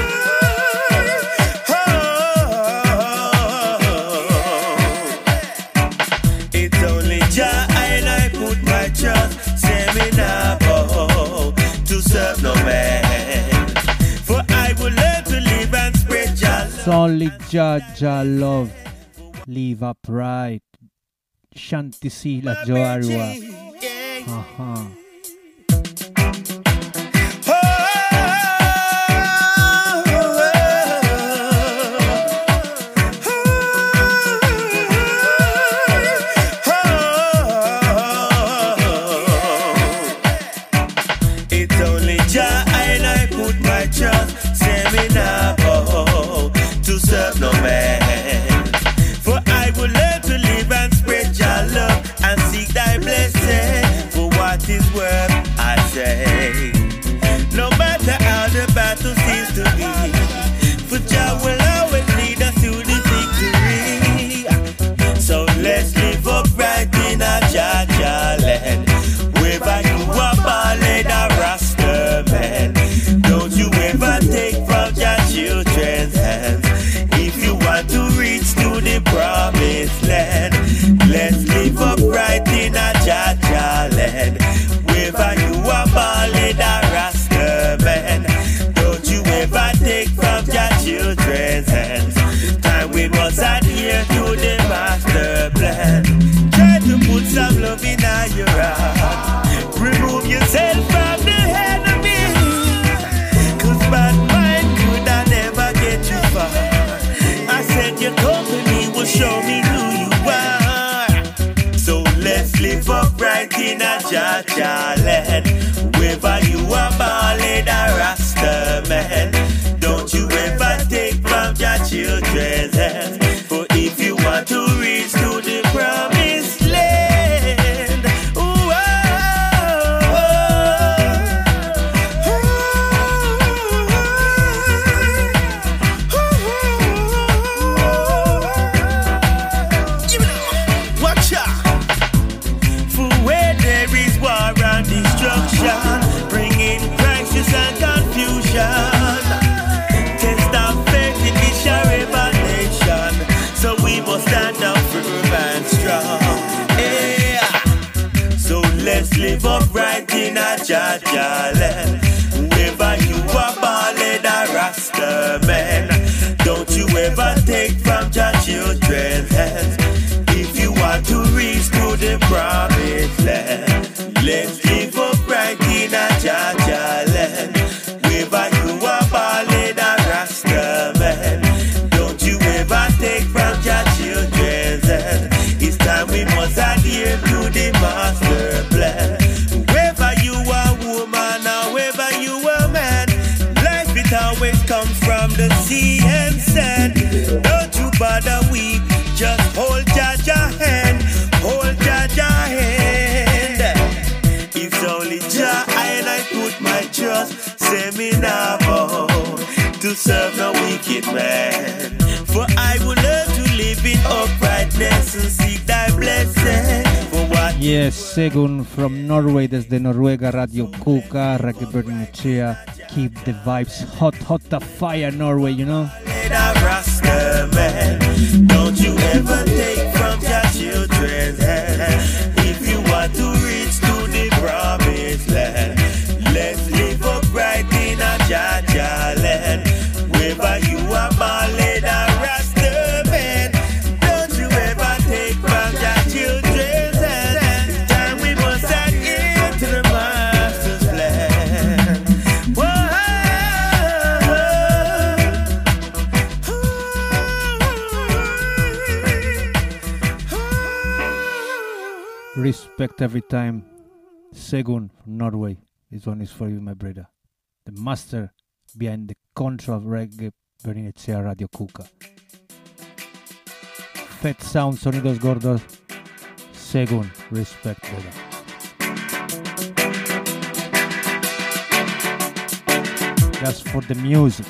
Speaker 8: Just say me now go to serve no man, for I will learn to live and spread just
Speaker 1: only Jah Jah love. Live upright. Shanti Sila Joarwa. Uh-huh.
Speaker 8: It's only Jah and I put my trust. Say me now bow to serve no man. For I will learn to live and spread Jah love and seek thy blessing. For what is worth, I say. No matter how the battle seems to be, for Jah will always lead us to the victory. So let's live upright in a Jah Jah land. Wherever you are ballad a Rasta man. Don't you ever take from your children's hands. If you want to reach to the promised land, let's live upright in a Jah Jah land. Wherever you are ballad a Rasta man. Don't you ever take from your children's hands. Time we must adhere to the master plan. Try to put some love in your heart. Remove yourself from the enemy. Cause bad mind could I never get you far. I said your company will show me who you are. So let's live upright in a Jah Jah land. Wherever you are ballad a Rasta man. Don't you ever take from your children's hands. For if you want to reach to the promised land, ooh, oh, watch out. For where there is war and destruction, bringing crisis and confusion. Test of faith in this revelation. So we must stand up firm and strong. Yeah. So let's live upright in a Jah Jah land. Wherever you are ballad a Rasta man. Don't you ever take from your children's hands. If you want to reach to the promised land, let's live upright in a Jah Jah land. Wherever you are ballad a Rasta man. Don't you ever take from your children's hands. It's time we must adhere to the master plan. Wherever you are woman or wherever you are man, life it always comes from the sea and sand. Don't you bother weep, just hold Jah Jah hand, hold Jah Jah hand. It's only Jah and I put my trust. Say me now bow to serve no wicked man. For I will learn to live in uprightness and seek thy blessing. For what
Speaker 1: Yes, Segun from Norway, desde Noruega, Radio Kuka, Reggae Berninechea. Keep the vibes hot, hot the fire, Norway, you know?
Speaker 8: Rasta man, don't you ever take from your children's hand. If you want to reach to the promised land, let's live upright in a Jah Jah land. Wherever you are ballad a Rasta man, don't you ever take from your children's hand. Time we must adhere to the master's plan. Whoa.
Speaker 1: Respect every time. Segun from Norway. This one is for you, my brother. The master behind the control of Reggae Berninechea Radio Kuka. Fat sound, sonidos gordos. Segun, respect, brother. Just for the music.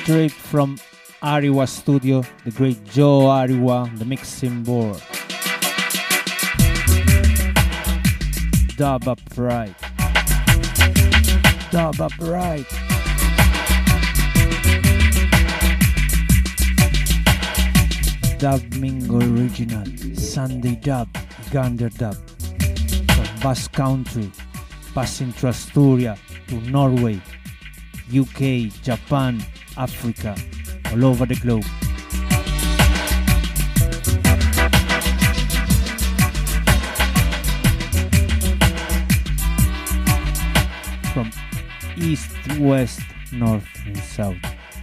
Speaker 1: straight from Ariwa Studio, the great Joe Ariwa, the mixing board. Dub upright. Dub upright. Dub Mingo original, Sunday dub, Gander dub. From Basque Country, passing through Asturia to Norway, U K, Japan, Africa, all over the globe. From east, west, north and south.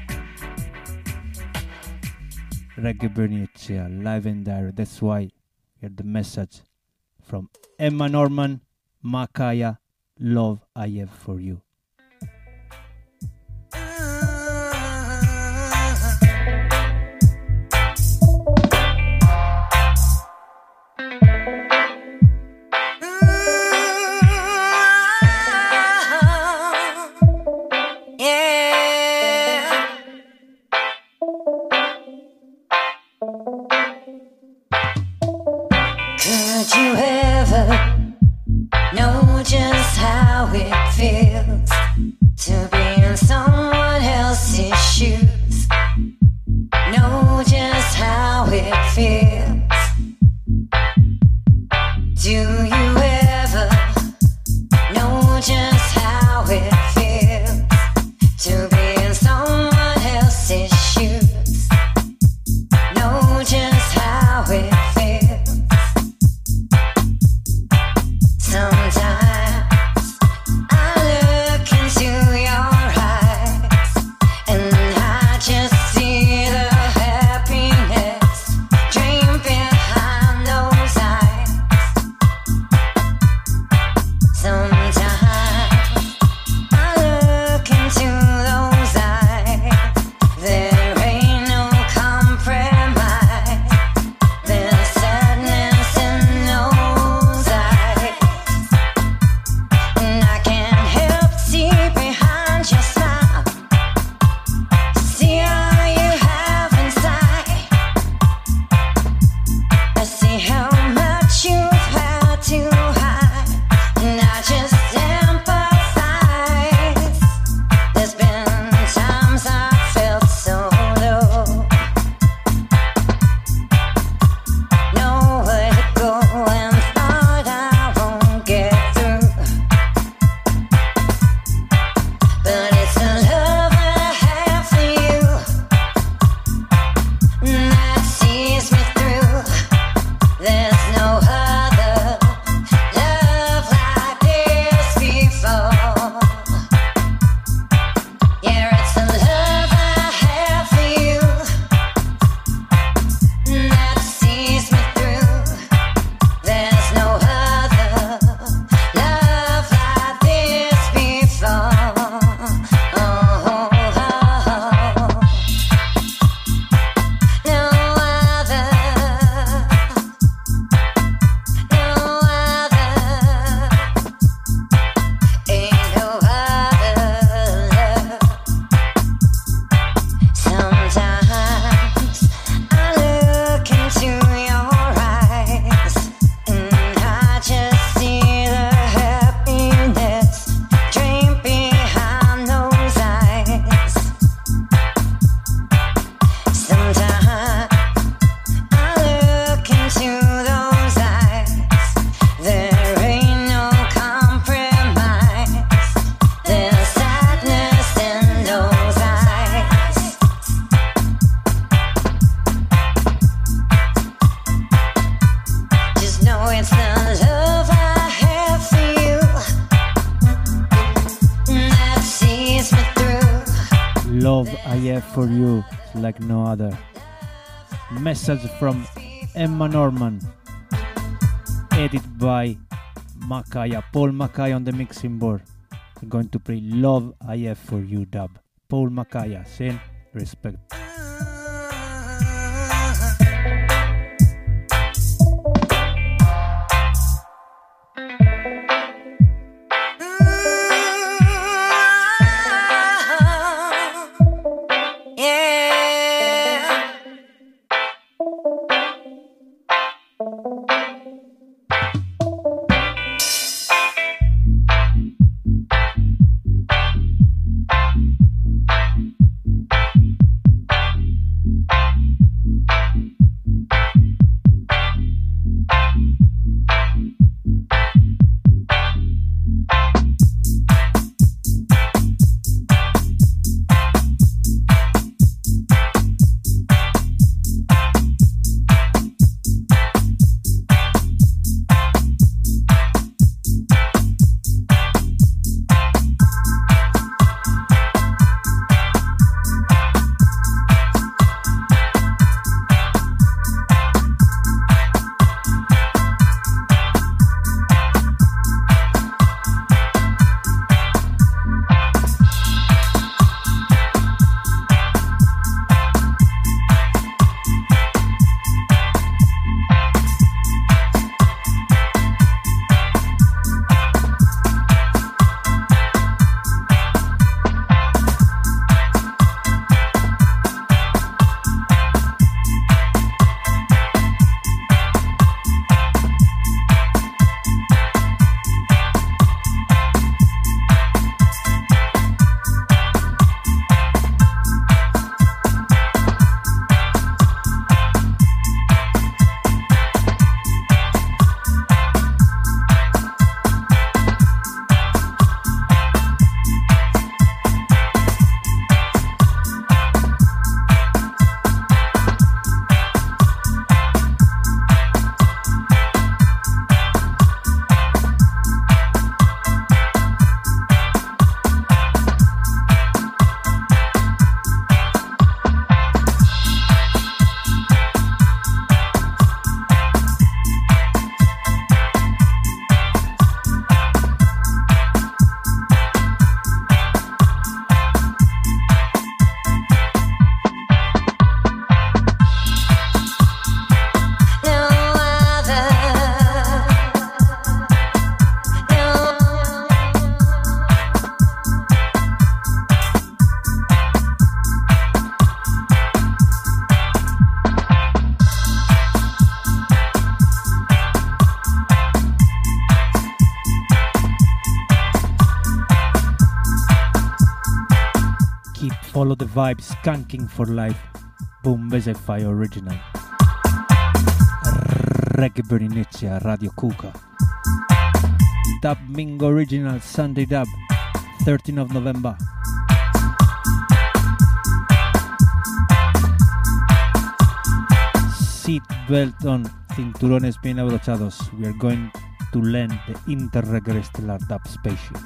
Speaker 1: Reggae Bernicea, live and direct. That's why hear the message from Emma Norman, Makaya, love I have for you.
Speaker 6: Could you ever know just how it feels to be in someone else's shoes? Know just how it feels. Do you ever know just how it feels to be in someone else's shoes? Know just how it feels. Sometimes I look into your eyes and I just see the happiness dream behind those eyes. Sometimes I look into those eyes. There ain't no compromise. There's sadness in those eyes. And I can't help but see behind your smile, see all you have inside. I see how much you've had to hide, and I just empathize. There's been times I felt so low, nowhere to go, and thought I won't get through. But it's the love I have for you that sees me through. There's no other love like this before. Yeah, it's the love I have for you that sees me through. There's no other love like this before. Oh, oh, oh. No other, no other, ain't no other love. Sometimes I look into your eyes and I just see the happiness dream behind those eyes. Sometimes I look into those eyes. There ain't no compromise. There's sadness in those eyes. Just know it's the love I have for you that sees me through.
Speaker 1: Love I have for you like no other. Message from Emma Norman, edited by Makaya, Paul Makaya on the mixing board. We're going to play Love I Have For You dub. Paul Makaya, saying respect.
Speaker 6: Yeah.
Speaker 1: Keep Follow the Vibe, Skanking for Life, Bombese Fire Original. Reggae Berninizia, Radio Kuka. Dub Mingo Original, Sunday Dub, thirteenth of November. Seat belt on, cinturones bien abrochados. We are going to land the Interreggae Stellar Dub Spaceship.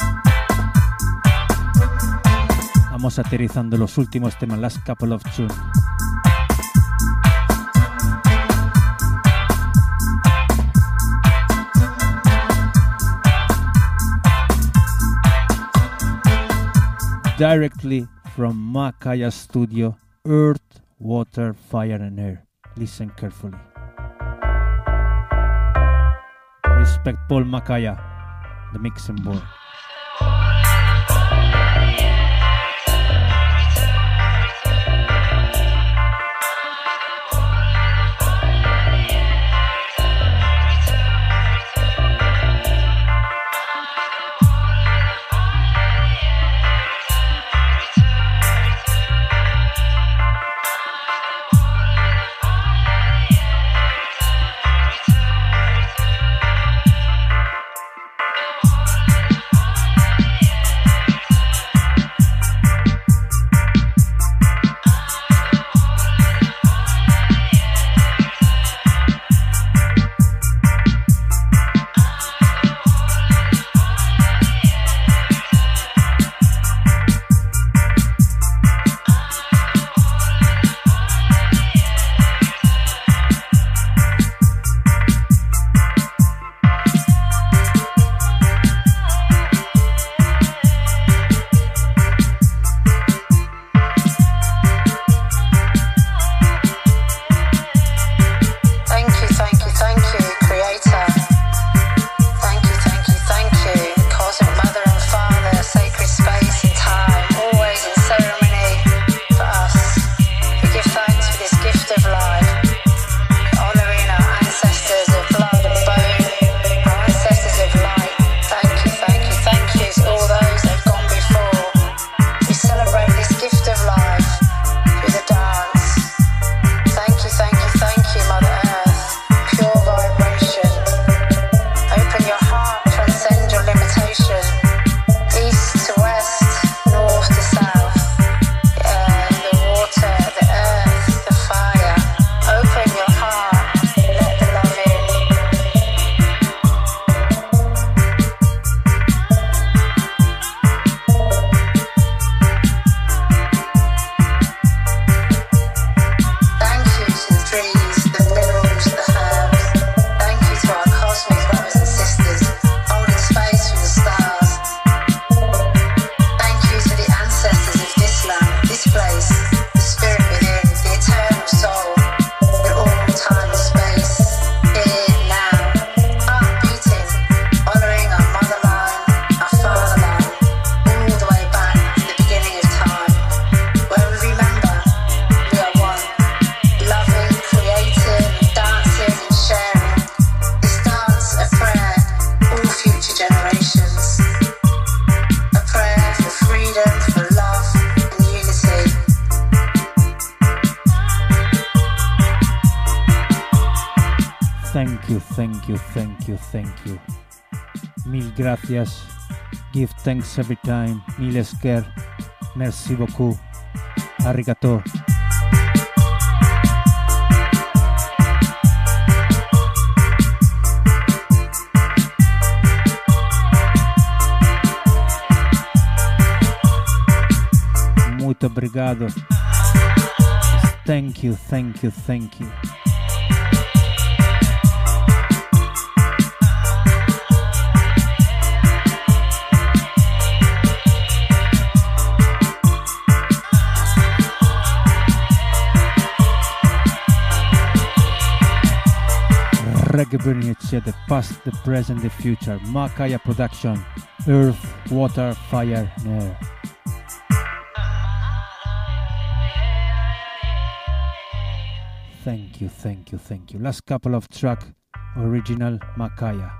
Speaker 1: Vamos aterrizando los últimos temas, last couple of tunes. Directly from Makaya Studio, Earth, Water, Fire and Air. Listen carefully. Respect Paul Makaya, the mixing board. Thank you, thank you, thank you. Mil gracias. Give thanks every time. Mil esker. Merci beaucoup. Arigato. Muito obrigado. Thank you, thank you, thank you. Reggae Berninizia, the past, the present, the future. Makaya Production, Earth, Water, Fire, and Air. Thank you, thank you, thank you. Last couple of track, original Makaya.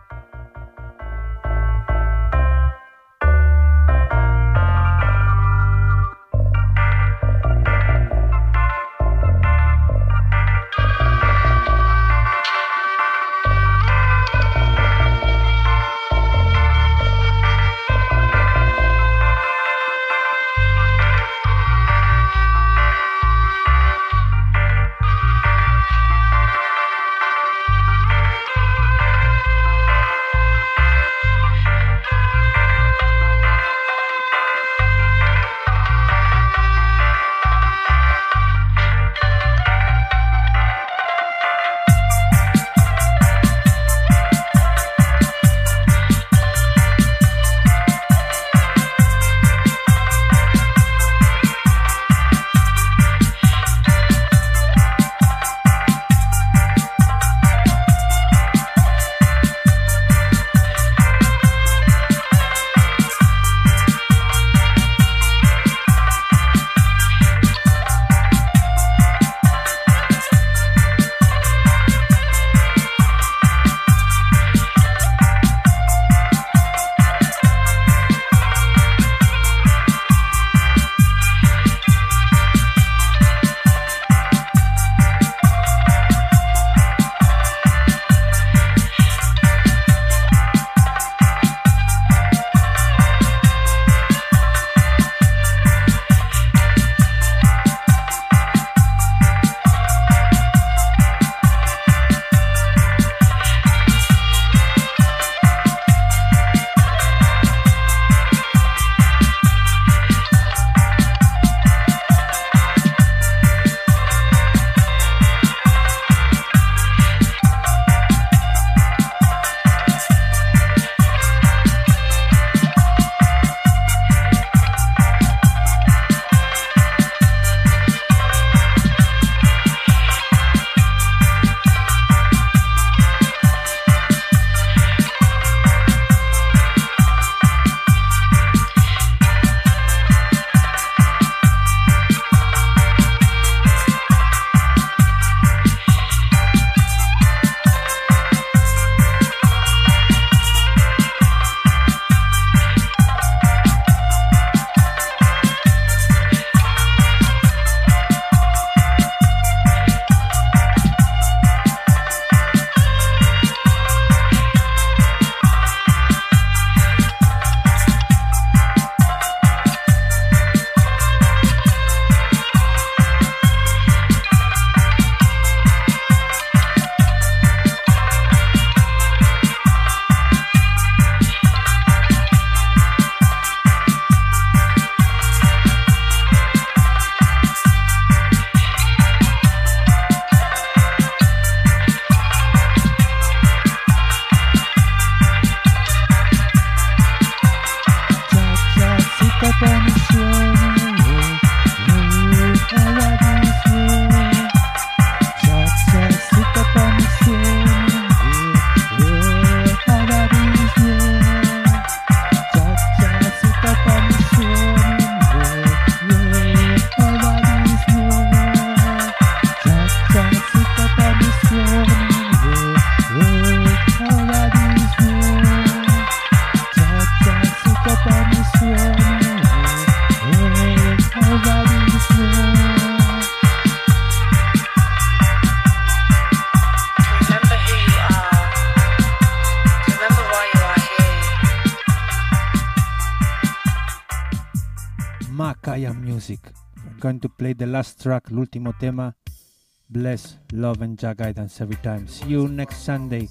Speaker 1: Makaya Music. We're going to play the last track, l'ultimo tema. Bless, love and Jah guidance every time. See you next Sunday.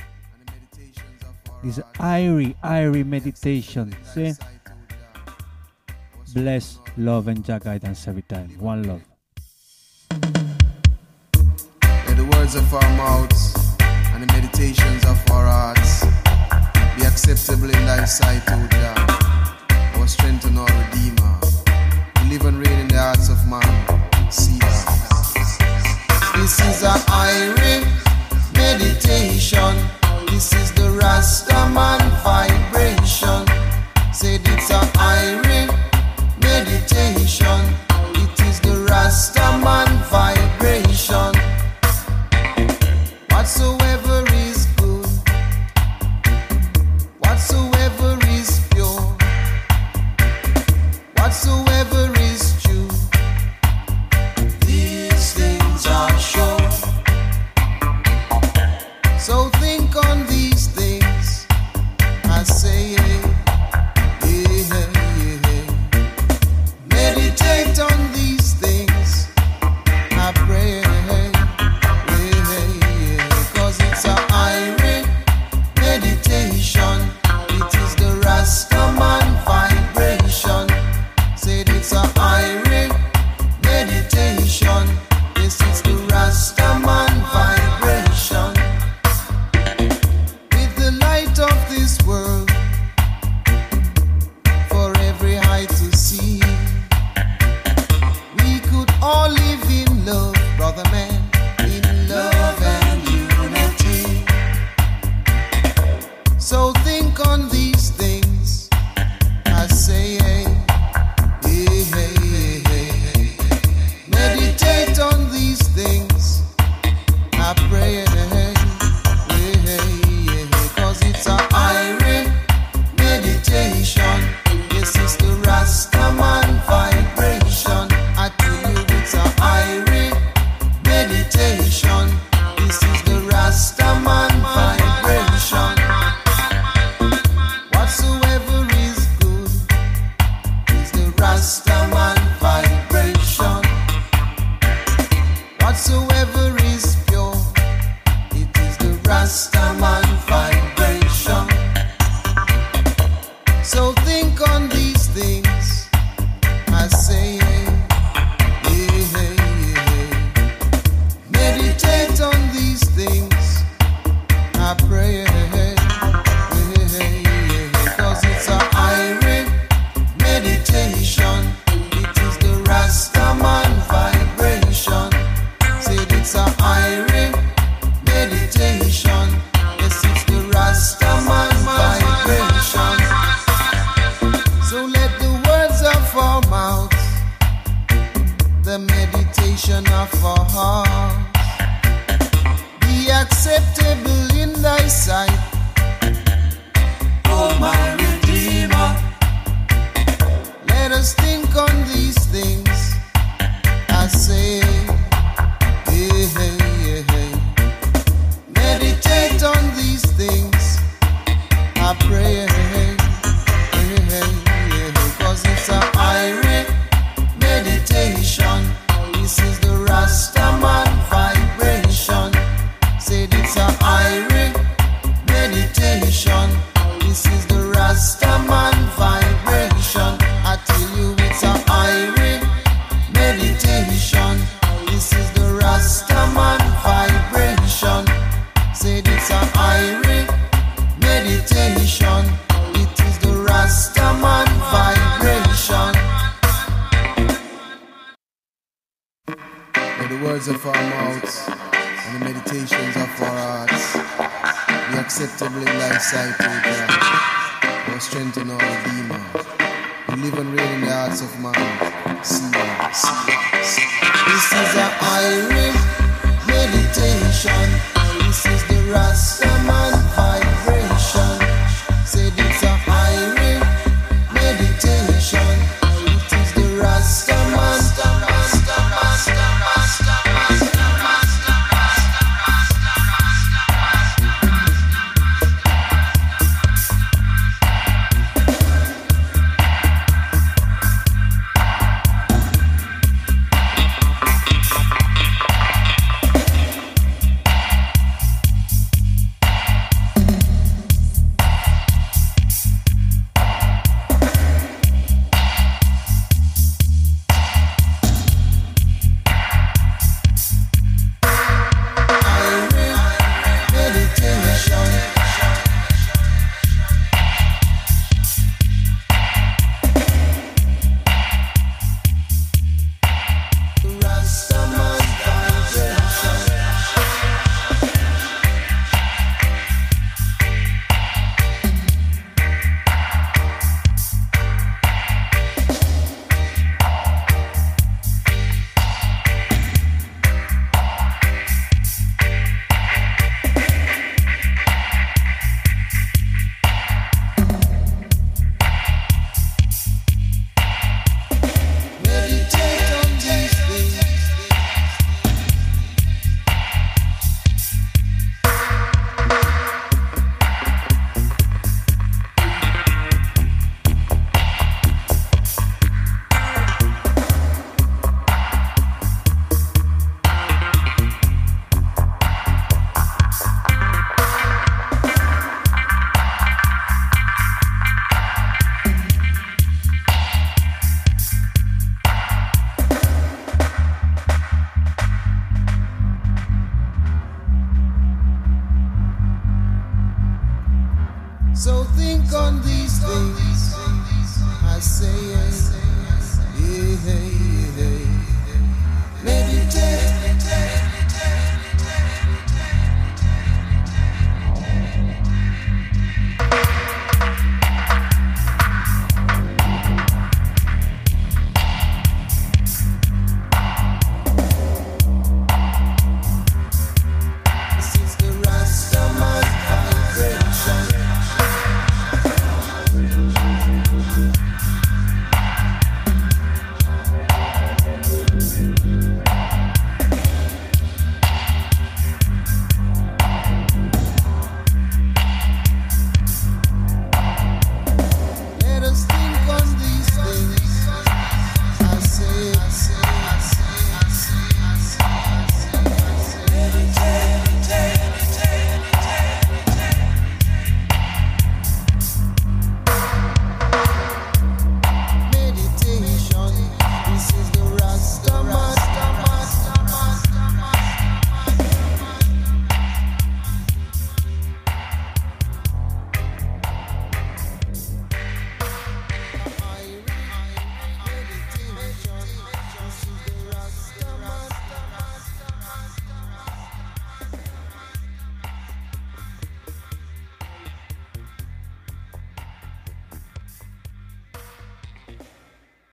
Speaker 1: This Irie, Irie meditation. See? Bless, love and Jah guidance every time. One love.
Speaker 4: Let the words of our mouths and the meditations of our hearts be acceptable in thy sight, O Jah, our strength and our Redeemer. We live and reign in the hearts of man. See that. This is a Irie meditation. This is the Rastaman vibration. Said it's a Irie meditation. It is the Rastaman vibration. Whatsoever is good, whatsoever is pure, whatsoever is true, these things are sure. So think on these things, I say, yeah, yeah, yeah. Meditate on these things, I pray, yeah, yeah, cause it's a Irie meditation. It is the Rastaman vibration. Said it's a Irie meditation. Yes, it's the Rastaman vibration. With the light of this world for every eye to see, we could all live in love, brother man, in love and unity. So think on these things, I say, hey, hey, hey, hey, hey. Meditate on these things, I pray, hey, hey, hey, hey, cause it's a Irie meditation. Yes, it's the Rastaman vibration. I tell you it's a Irie meditation. This is the Rastaman vibration. Whatsoever is good is the Rastaman vibration. Whatsoever is pure, it is the Rastaman vibration. So think on these things, I say, yeah, yeah, yeah. Meditate on these things, I pray, yeah, yeah, yeah, cause it's a Irie meditation. It is the Rastaman vibration. Said it's a Irie meditation. Yes, it's the Rastaman vibration. So let the words of our mouths, the meditation of our hearts, be acceptable in thy sight, oh my Redeemer. Let us think on these things, I say, hey, hey, hey, hey. Meditate on these things, I pray, hey, hey, hey, hey, cause it's a Irie meditation. This is the Rastaman vibration. Said it's a Irie meditation. This is the Rastaman vibration. I tell you it's a Irie meditation. This is the Rastaman vibration. Said it's a Irie meditation. It is the Rastaman vibration. Let the words of our mouths and the meditations of our hearts be acceptable in thy sight, O God, our strength and our Redeemer. We live and reign in the hearts of man. See that, see that, see that. This is a Irie meditation. This is the Ras